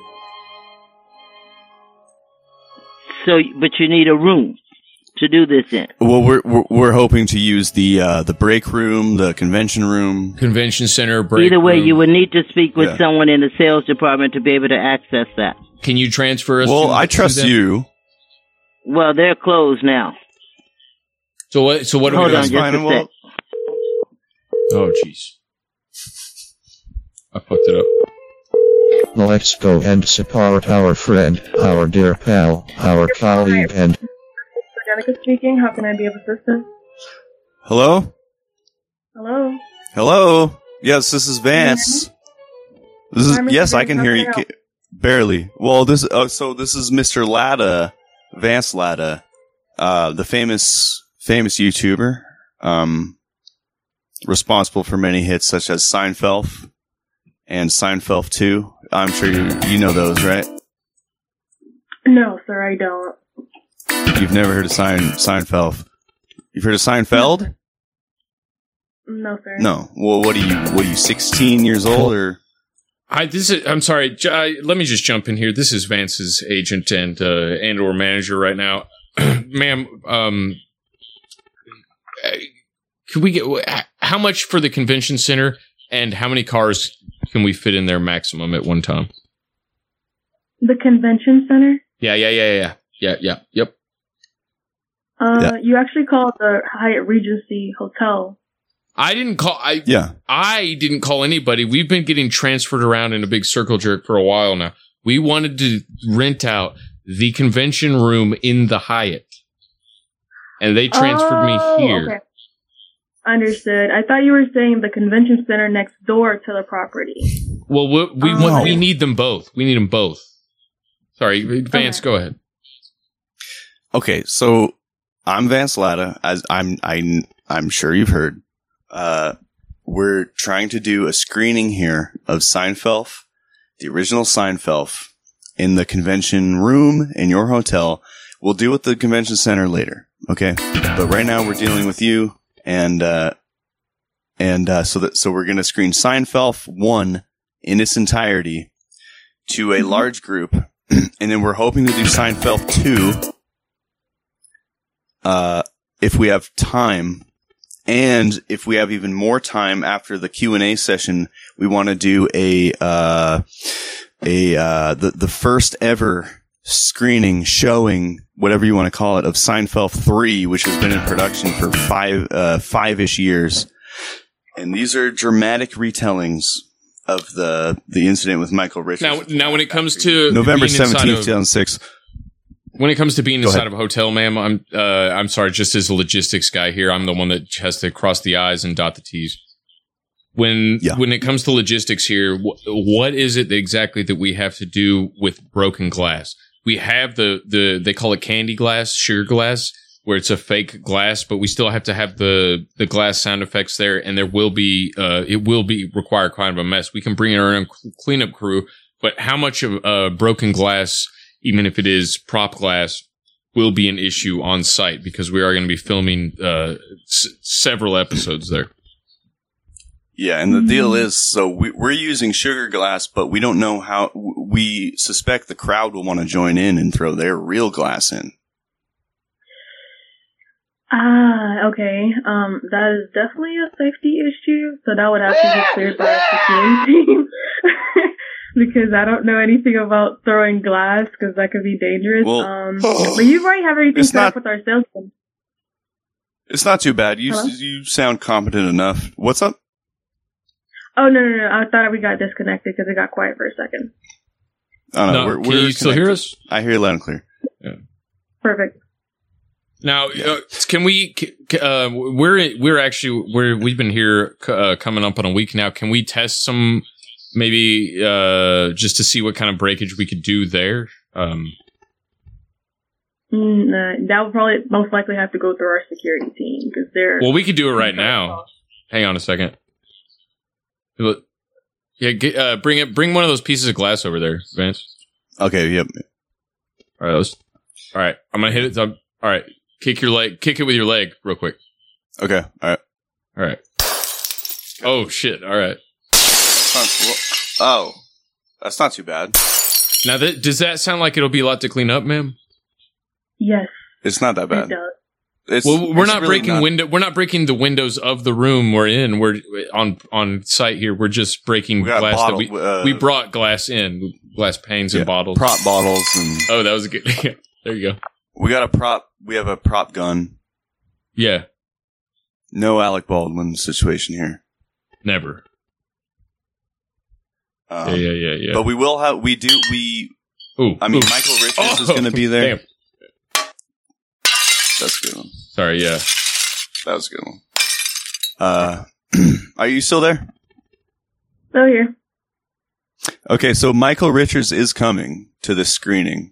So, but you need a room to do this in. Well, we're hoping to use the break room, the convention room, convention center. Break Either way, room. you would need to speak with someone in the sales department to be able to access that. Can you transfer us? Well, I trust you. Well, they're closed now. So what? So what? Hold on, just a sec. Oh, jeez. I fucked it up. Let's go and support our friend, our dear pal, our colleague, and... Danica speaking. How can I be of assistance? Hello? Hello? Hello? Yes, this is Vance. Yes, I can hear you. Barely. Well, this is Mr. Latta, Vance Latta, the famous YouTuber, responsible for many hits such as Seinfeld and Seinfeld 2. I'm sure you know those, right? No, sir, I don't. You've never heard of Seinfeld? You've heard of Seinfeld? No, sir. No. Well, what are you 16 years old or? I'm sorry. Let me just jump in here. This is Vance's agent and or manager right now, ma'am. Can we get how much for the convention center, and how many cars can we fit in there maximum at one time? The convention center? Yeah. Yep. You actually called the Hyatt Regency Hotel. I didn't call anybody. We've been getting transferred around in a big circle jerk for a while now. We wanted to rent out the convention room in the Hyatt, and they transferred me here. Okay. Understood. I thought you were saying the convention center next door to the property. Well, we need them both. We need them both. Sorry, Vance, go ahead. Okay, so I'm Vance Latta, as I'm sure you've heard. We're trying to do a screening here of Seinfeld, the original Seinfeld, in the convention room in your hotel. We'll deal with the convention center later, okay? But right now we're dealing with you, and so we're gonna screen Seinfeld 1 in its entirety to a large group, and then we're hoping to do Seinfeld 2, if we have time. And if we have even more time after the Q&A session, we want to do the first ever screening, showing, whatever you want to call it, of Seinfeld 3, which has been in production for five-ish years. And these are dramatic retellings of the incident with Michael Richards. Now when it comes to November 17th, 2006. When it comes to being inside of a hotel, ma'am, I'm sorry, just as a logistics guy here, I'm the one that has to cross the I's and dot the T's. When it comes to logistics here, what is it exactly that we have to do with broken glass? We have they call it candy glass, sugar glass, where it's a fake glass, but we still have to have the glass sound effects there, and it will require kind of a mess. We can bring in our own cleanup crew, but how much of broken glass, even if it is prop glass, will be an issue on site, because we are going to be filming several episodes there. Yeah, and the deal is, so we're using sugar glass, but we don't know how. We suspect the crowd will want to join in and throw their real glass in. Okay. That is definitely a safety issue, so that would have to be cleared by a security team. Because I don't know anything about throwing glass, because that could be dangerous. But you already have everything set up with our salesman. It's not too bad. You sound competent enough. What's up? Oh, no. I thought we got disconnected because it got quiet for a second. Oh, no. Can you still hear us? I hear you loud and clear. Yeah. Perfect. Now, can we? We've been here coming up on a week now. Can we test some, maybe just to see what kind of breakage we could do there? That would probably most likely have to go through our security team because they're. Well, we could do it right now. Hang on a second. Yeah, bring one of those pieces of glass over there, Vance. Okay. Yep. All right. I'm gonna hit it. All right. Kick it with your leg real quick. Okay. All right. Oh shit. All right. That's not too bad. Now, does that sound like it'll be a lot to clean up, ma'am? Yes. It's not that bad. It does. We're not breaking We're not breaking the windows of the room we're in. We're on site here. We're just breaking glass that we brought glass in, glass panes and bottles, prop bottles, and that was a good. There you go. We got a prop. We have a prop gun. Yeah. No Alec Baldwin situation here. Never. Yeah. But we will have. Michael Richards is going to be there. Damn. That's a good one. Sorry, yeah. That was a good one. Are you still there? Still here. Okay, so Michael Richards is coming to this screening.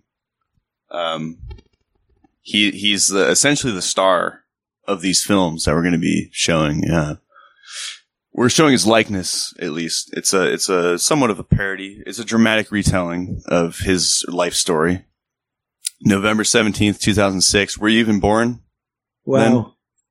He's essentially the star of these films that we're going to be showing. We're showing his likeness, at least. It's a somewhat of a parody. It's a dramatic retelling of his life story. November 17th, 2006. Were you even born? Wow. Then?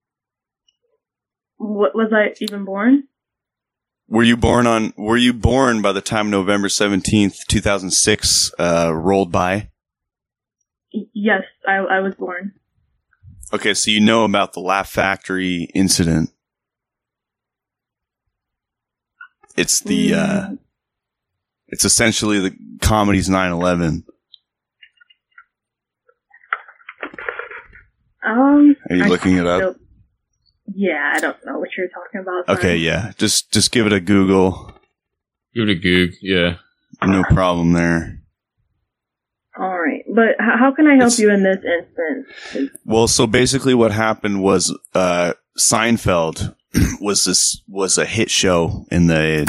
What, was I even born? Were you born by the time November 17th, 2006 rolled by? Yes, I was born. Okay, so you know about the Laugh Factory incident. It's the it's essentially the comedy's 9/11. Are you looking it up? Yeah, I don't know what you're talking about. Sorry. Okay, yeah. Just give it a Google. Give it a Goog, yeah. No problem there. All right, but how can I help you in this instance? Well, so basically what happened was Seinfeld was a hit show in the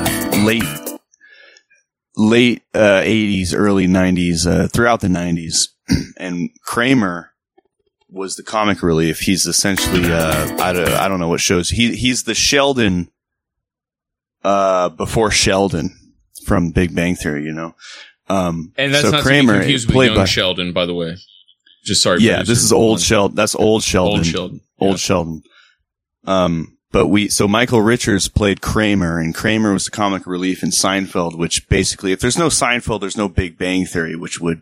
late 80s, early 90s, throughout the 90s. And Kramer was the comic relief. He's essentially I don't know what shows. He's the Sheldon before Sheldon from Big Bang Theory, you know. And that's so not Kramer to be confused with young Sheldon, by the way. Just sorry. Yeah, this is old Sheldon. That's old Sheldon. Old Sheldon. So Michael Richards played Kramer, and Kramer was the comic relief in Seinfeld, which basically, if there's no Seinfeld, there's no Big Bang Theory, which would,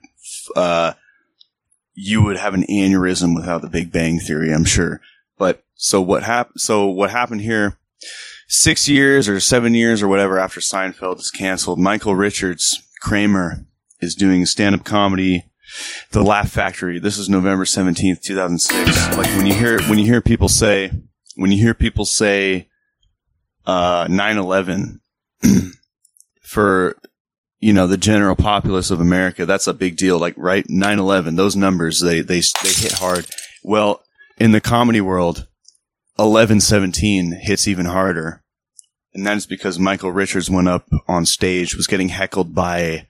you would have an aneurysm without the Big Bang Theory, I'm sure. But so what happened here, 6 years or 7 years or whatever after Seinfeld is canceled, Michael Richards, Kramer, is doing stand-up comedy, The Laugh Factory. This is November 17th, 2006. Like when you hear people say 9/11 for, you know, the general populace of America, that's a big deal. Like, right? 9/11, those numbers, they hit hard. Well, in the comedy world, 11/17 hits even harder. And that is because Michael Richards went up on stage, was getting heckled by,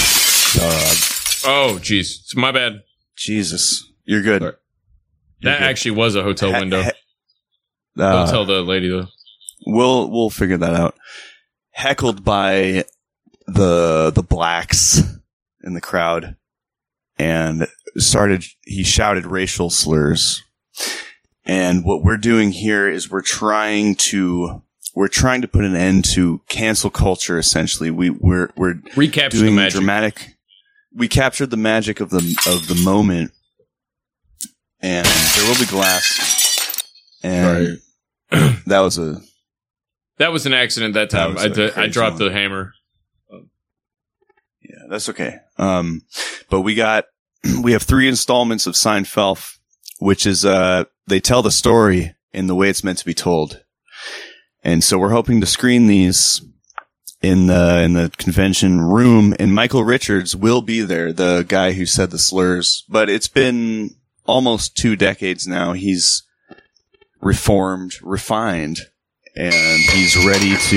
oh, jeez. It's my bad. Jesus. You're good. Sorry. That actually was a hotel window. Don't tell the lady though. We'll figure that out. Heckled by the blacks in the crowd, and he shouted racial slurs. And what we're doing here is we're trying to put an end to cancel culture. Essentially, we're recapture doing the magic. Dramatic. We captured the magic of the moment, and there will be glass. And that was an accident that time. I dropped the hammer. Yeah, that's okay. But we have 3 installments of Seinfeld, which is they tell the story in the way it's meant to be told. And so we're hoping to screen these in the convention room, and Michael Richards will be there, the guy who said the slurs. But it's been almost 2 decades now, he's reformed, refined, and he's ready to,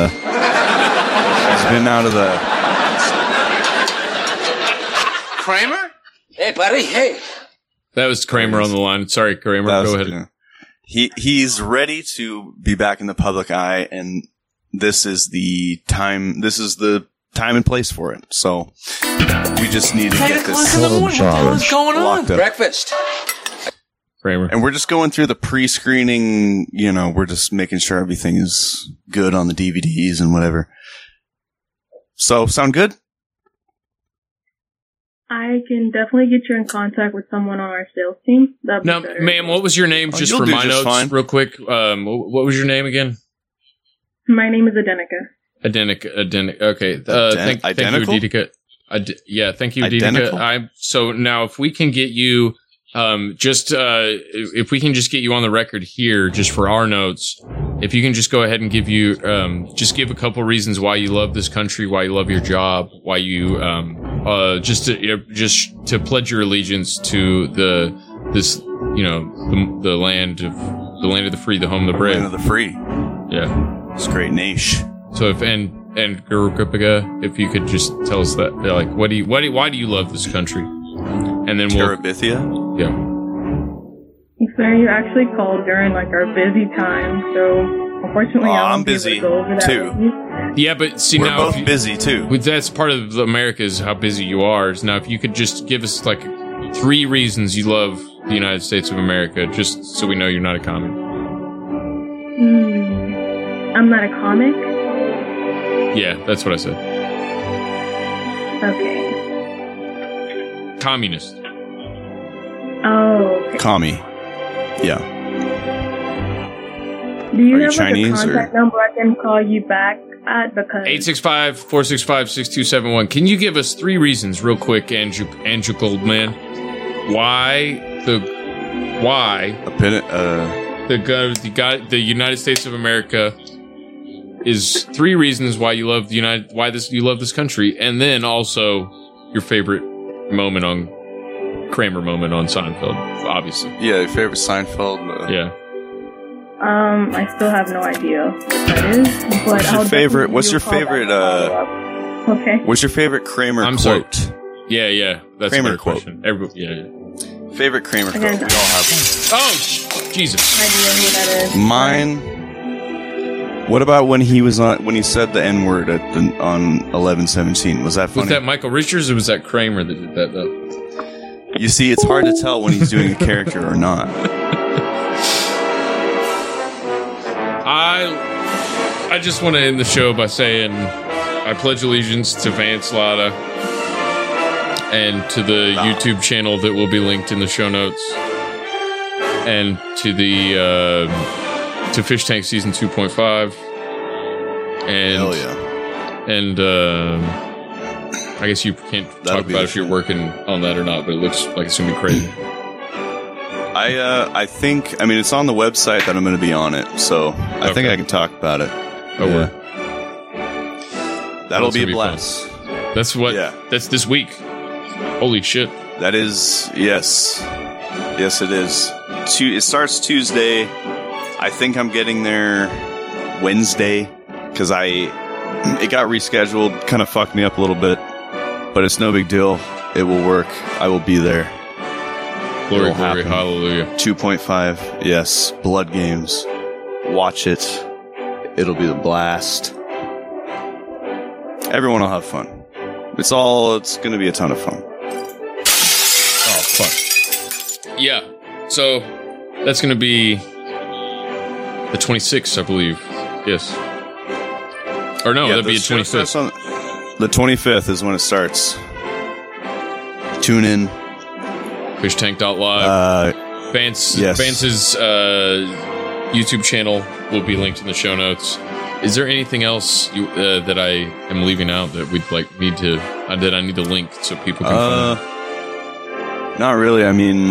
he's been out of the... Kramer? Hey, buddy, hey. That was Kramer on the line. Sorry, Kramer, go ahead. Yeah. He's ready to be back in the public eye, and this is the time and place for it. So we just need to get this What's going on? locked up. Breakfast. Kramer. And we're just going through the pre-screening, we're just making sure everything is good on the DVDs and whatever. So, sound good? I can definitely get you in contact with someone on our sales team. Now, ma'am, what was your name? Just for my notes, real quick. What was your name again? My name is Adenica. Adenica. Okay. Thank you, Adenica. Thank you, Adenica. So now, if we can get you, if we can just get you on the record here, just for our notes, if you can just go ahead and give a couple reasons why you love this country, why you love your job, why you, just to pledge your allegiance to the land of the free, the home of the brave. Land of the free. Yeah. It's a great niche. So and Guru Kripaga, if you could just tell us that, like, why do you love this country? And then Terabithia? Yeah. Sir, you actually called during our busy time, so unfortunately I'm busy too. Yeah, but see, we're now both busy too. That's part of America, is how busy you are. Now, if you could just give us 3 reasons you love the United States of America, just so we know you're not a commie. I'm not a comic? Yeah, that's what I said. Okay. Communist. Oh, okay. Commie. Yeah. Do you have Chinese, a contact number I can call you back at? Because 865-465-6271. Can you give us 3 reasons, real quick, Andrew Goldman, why the United States of America is 3 reasons why you love you love this country, and then also your favorite Kramer moment on Seinfeld, obviously. Yeah, your favorite Seinfeld. Yeah. I still have no idea what that is. But What's your favorite? Okay. What's your favorite Kramer quote? Sorry. Yeah. That's Kramer a quote. Question. Favorite Kramer quote. We all have one. Oh, Jesus. Idea who that is. Mine. What about when he said the N-word on 11/17? Was that funny? Was that Michael Richards or was that Kramer that did that though? You see, it's hard to tell when he's doing a character or not. I just want to end the show by saying I pledge allegiance to Vance Latta and to the YouTube channel that will be linked in the show notes, and to the to Fish Tank Season 2.5. And hell yeah. And I guess you can't talk about if you're working on that or not, but it looks like it's gonna be crazy. I think it's on the website that I'm going to be on it, so I think I can talk about it. Oh, yeah. That'll be a blast. That's what. Yeah. That's this week. Holy shit! That is yes, it is. It starts Tuesday. I think I'm getting there Wednesday because it got rescheduled. Kind of fucked me up a little bit, but it's no big deal. It will work. I will be there. Glory, hallelujah. 2.5, yes. Blood Games. Watch it. It'll be the blast. Everyone will have fun. It's going to be a ton of fun. Oh, fuck. Yeah. So, that's going to be the 26th, I believe. Yes. Or no, that'd be the 25th. The 25th is when it starts. Tune in. FishTank.live. Vance's YouTube channel will be linked in the show notes. Is there anything else that I am leaving out that we'd that I need to link so people can find? Not really.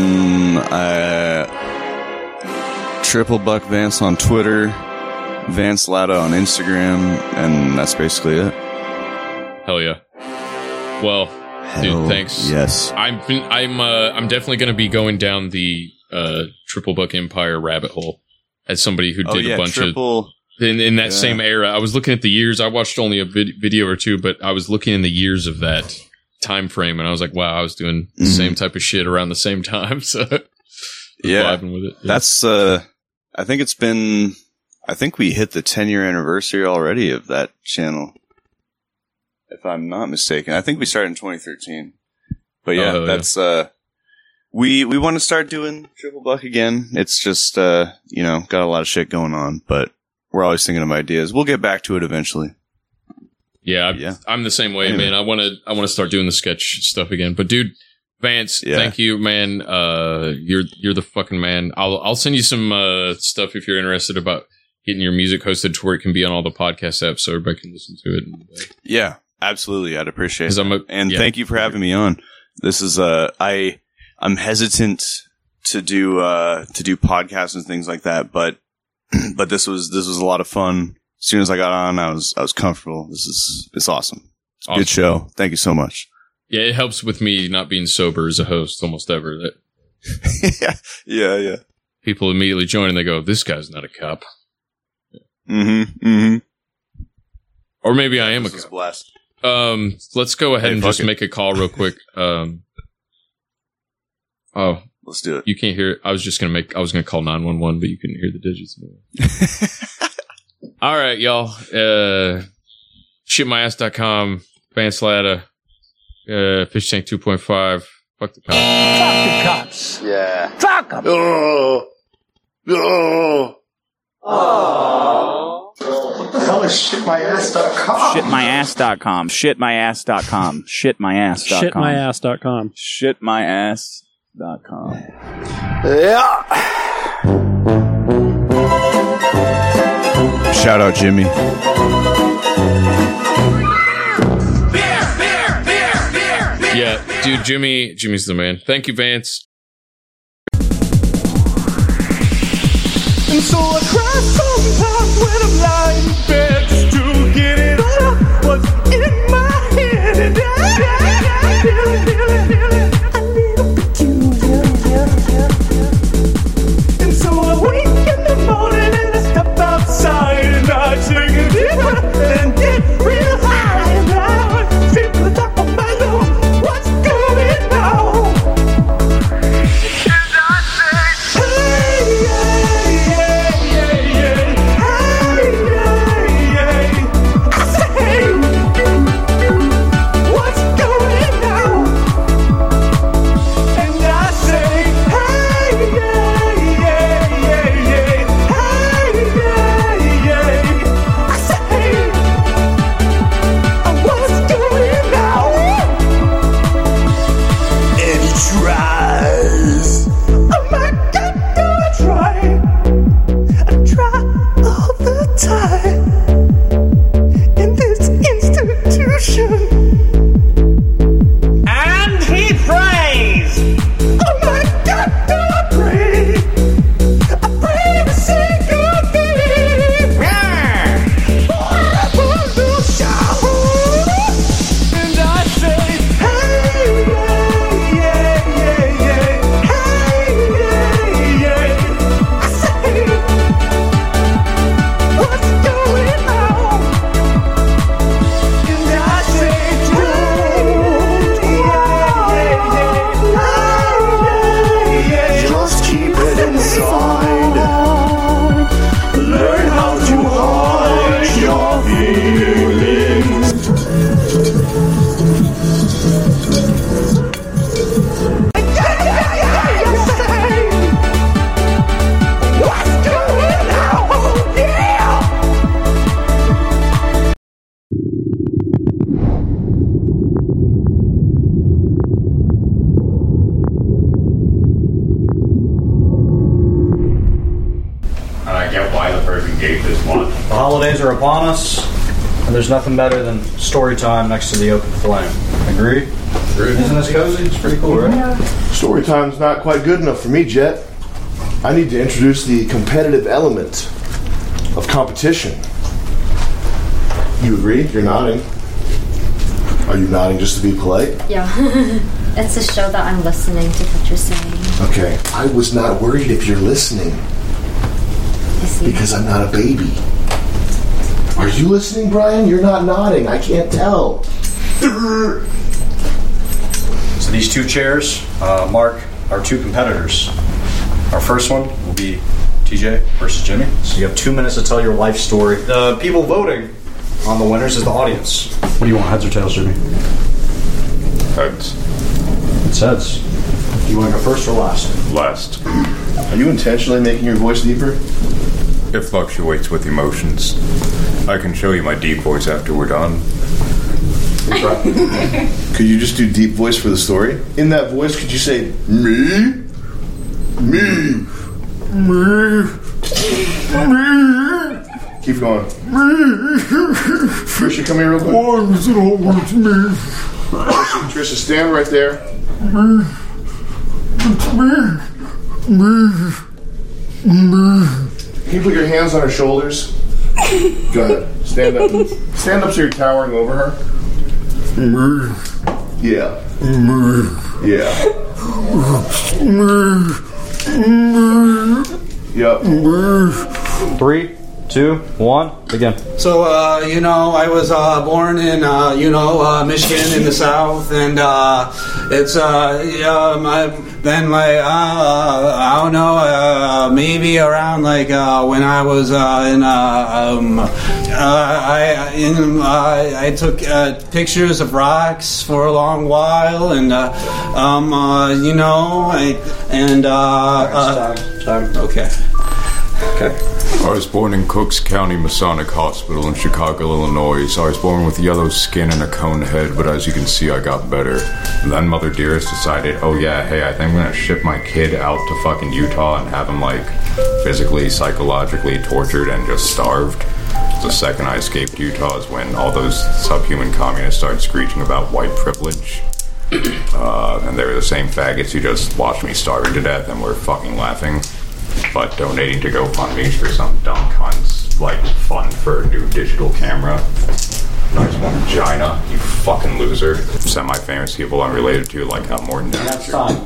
Triple Buck Vance on Twitter, Vance Latta on Instagram, and that's basically it. Hell yeah. Well, Dude, thanks. Yes. I'm definitely going to be going down the Triple Buck Empire rabbit hole as somebody who did a bunch of in that same era. I was looking at the years. I watched only a video or two, but I was looking in the years of that time frame, and I was like, wow, I was doing the same type of shit around the same time. So vibing with it. That's I think we hit the 10-year anniversary already of that channel, if I'm not mistaken. I think we started in 2013. But that's we want to start doing Triple Buck again. It's just got a lot of shit going on, but we're always thinking of ideas. We'll get back to it eventually. Yeah, I'm the same way, man. I want to start doing the sketch stuff again. But dude, Vance, thank you, man. You're the fucking man. I'll send you some stuff if you're interested about getting your music hosted to where it can be on all the podcast apps so everybody can listen to it. Yeah, absolutely. I'd appreciate it. Thank you for having me on. This is I'm hesitant to do podcasts and things like that, but this was a lot of fun. As soon as I got on, I was comfortable. It's awesome. It's a good show. Thank you so much. Yeah, it helps with me not being sober as a host almost ever. Yeah. People immediately join and they go, "This guy's not a cop." Or maybe I am a cop. Blast. Let's go ahead and just make a call real quick. Let's do it. You can't hear it. I was gonna call 911, but you couldn't hear the digits anyway. All right, y'all. Shitmyass.com, Vance Latta, Fish Tank 2.5. Fuck the cops. Fuck the cops. Yeah. Fuck them. What the hell is shitmyass.com? Shitmyass.com. Shitmyass.com. Shitmyass.com. Shitmyass.com. Yeah. Shout out Jimmy. Yeah, dude, Jimmy's the man. Thank you, Vance. And so I cry sometimes when I'm lying in bed just to get it out of what's in my head. And I feel it, a little peculiar. And so I wake in the morning and I step outside and I take a deep breath and get real high. And I feel the top of my nose, what's going on? And I say, hey, The holidays are upon us, and there's nothing better than story time next to the open flame. Agree? Isn't this cozy? It's pretty cool, right? Story time's not quite good enough for me, Jet. I need to introduce the competitive element of competition. You agree? You're nodding. Are you nodding just to be polite? Yeah. It's a show that I'm listening to what you're saying. Okay. I was not worried if you're listening. I see. Because I'm not a baby. Are you listening, Brian? You're not nodding. I can't tell. So these two chairs mark our two competitors. Our first one will be TJ versus Jimmy. So you have 2 minutes to tell your life story. The people voting on the winners is the audience. What do you want, heads or tails, Jimmy? Heads. It's heads. Do you want to go first or last? Last. Are you intentionally making your voice deeper? It fluctuates with emotions. I can show you my deep voice after we're done. Could you just do deep voice for the story? In that voice, could you say, me? Me. Me. Me. Keep going. Trisha, come here real quick. Why does it all work to me? Trisha, stand right there. Me. It's me. Me. Me. Can you put your hands on her shoulders? Go ahead. Stand up. Stand up so you're towering over her. Me. Yeah. Me. Yeah. Me. Yep. 3, 2, 1, begin. So, I was born in, Michigan in the South, and it's, maybe around, when I was I took pictures of rocks for a long while, and, time. Okay. I was born in Cooks County Masonic Hospital in Chicago, Illinois. I was born with yellow skin and a cone head, but as you can see, I got better. And then Mother Dearest decided, I think I'm gonna ship my kid out to fucking Utah and have him, physically, psychologically tortured and just starved. The second I escaped Utah is when all those subhuman communists started screeching about white privilege. And they were the same faggots who just watched me starving to death and were fucking laughing. But donating to GoFundMe for some dumb cunts, fund for a new digital camera. Nice one, vagina, you fucking loser. Semi-famous people I'm related to, I'm more than That's time.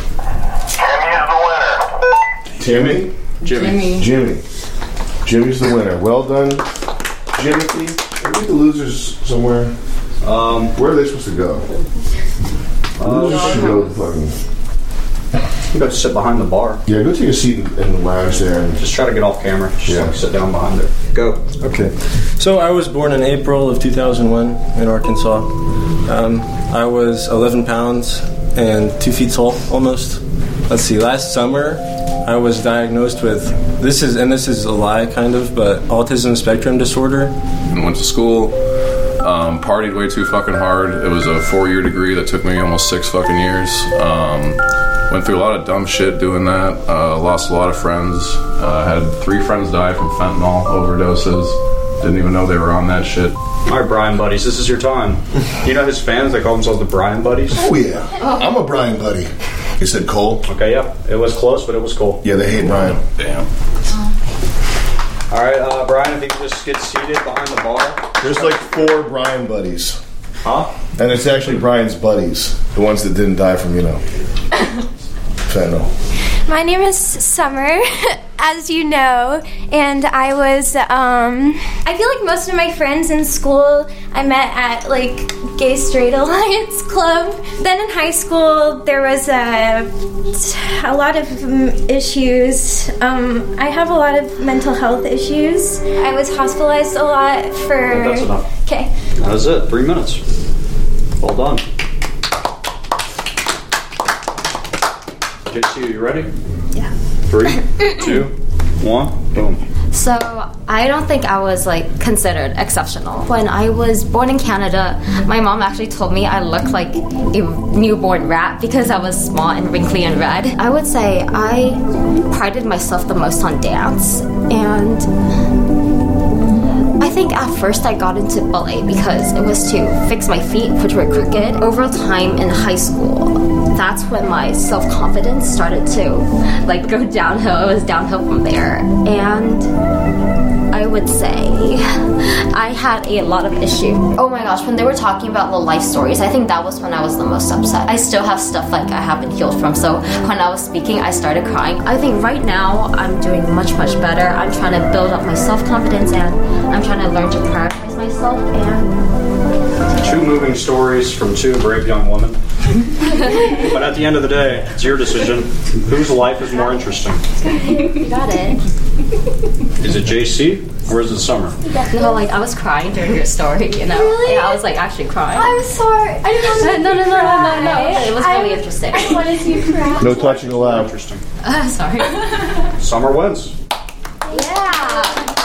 Timmy? Jimmy. Jimmy's the winner. Well done, Jimmy. Can we get the losers somewhere? Where are they supposed to go? Losers should go to the fucking... You got to sit behind the bar. Yeah, go take a seat in the lounge there and just try to get off camera. Just sit down behind there. Go. Okay. So I was born in April of 2001 in Arkansas. I was 11 pounds and 2 feet tall, almost. Let's see. Last summer, I was diagnosed with this is a lie, kind of, but autism spectrum disorder. And went to school. Partied way too fucking hard. It was a 4-year degree that took me almost 6 fucking years. Went through a lot of dumb shit doing that. Lost a lot of friends. Had 3 friends die from fentanyl overdoses. Didn't even know they were on that shit. All right, Brian Buddies, this is your time. You know his fans, they call themselves the Brian Buddies? Oh, yeah. I'm a Brian Buddy. You said Cole? Okay, yeah. It was close, but it was Cole. Yeah, they hate Brian. Damn. All right, Brian, if you could just get seated behind the bar. There's 4 Brian Buddies. Huh? And it's actually Brian's buddies. The ones that didn't die from, fentanyl. My name is Summer, as you know, and I was, I feel like most of my friends in school I met at, Gay Straight Alliance Club. Then in high school, there was a lot of issues. I have a lot of mental health issues. I was hospitalized a lot for... That's enough. Okay. That's it. 3 minutes. Well done. JC, you ready? Yeah. 3, 2, 1, boom. So, I don't think I was, considered exceptional. When I was born in Canada, my mom actually told me I looked like a newborn rat because I was small and wrinkly and red. I would say I prided myself the most on dance, and I think at first I got into ballet because it was to fix my feet, which were crooked. Over time in high school, that's when my self-confidence started to like go downhill. It was downhill from there. And I would say I had a lot of issues. Oh my gosh, when they were talking about the life stories, I think that was when I was the most upset. I still have stuff like I haven't healed from, so when I was speaking, I started crying. I think right now I'm doing much, much better. I'm trying to build up my self-confidence, and I'm trying to learn to prioritize myself. And 2 moving stories from 2 brave young women. But at the end of the day, it's your decision. Whose life is more interesting? You got it. Is it JC or is it Summer? No, like I was crying during your story, you know? Really? Yeah, I was like actually crying. I'm sorry. I didn't want to No. It was really interesting. I wanted to cry. No touching allowed. Interesting. Sorry. Summer wins. Yeah.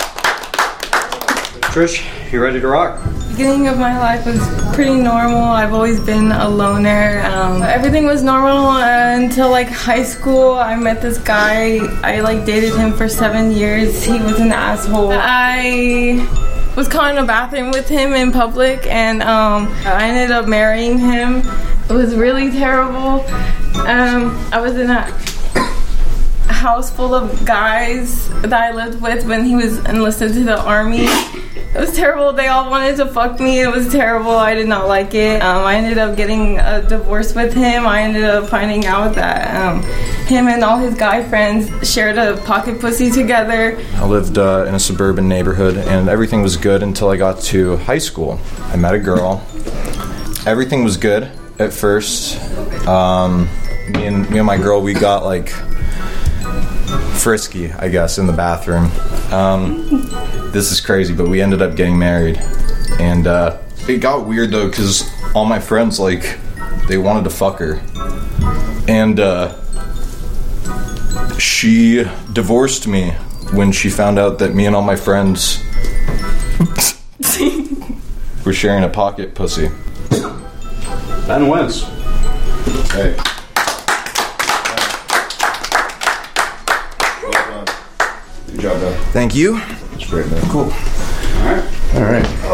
Trish, you ready to rock? Beginning of my life was pretty normal. I've always been a loner. Everything was normal until like high school. I met this guy. I like dated him for 7 years. He was an asshole. I was caught in a bathroom with him in public, and I ended up marrying him. It was really terrible. I was in a house full of guys that I lived with when he was enlisted to the army. It was terrible. They all wanted to fuck me. It was terrible. I did not like it. I ended up getting a divorce with him. I ended up finding out that him and all his guy friends shared a pocket pussy together. I lived in a suburban neighborhood, and everything was good until I got to high school. I met a girl. Everything was good at first. Me and my girl, we got like frisky, I guess, in the bathroom. This is crazy, but we ended up getting married. And it got weird though, because all my friends, like, they wanted to fuck her. And she divorced me when she found out that me and all my friends were sharing a pocket pussy. Ben wins. Hey. Good job, man. Thank you. That's great, man. Cool. All right.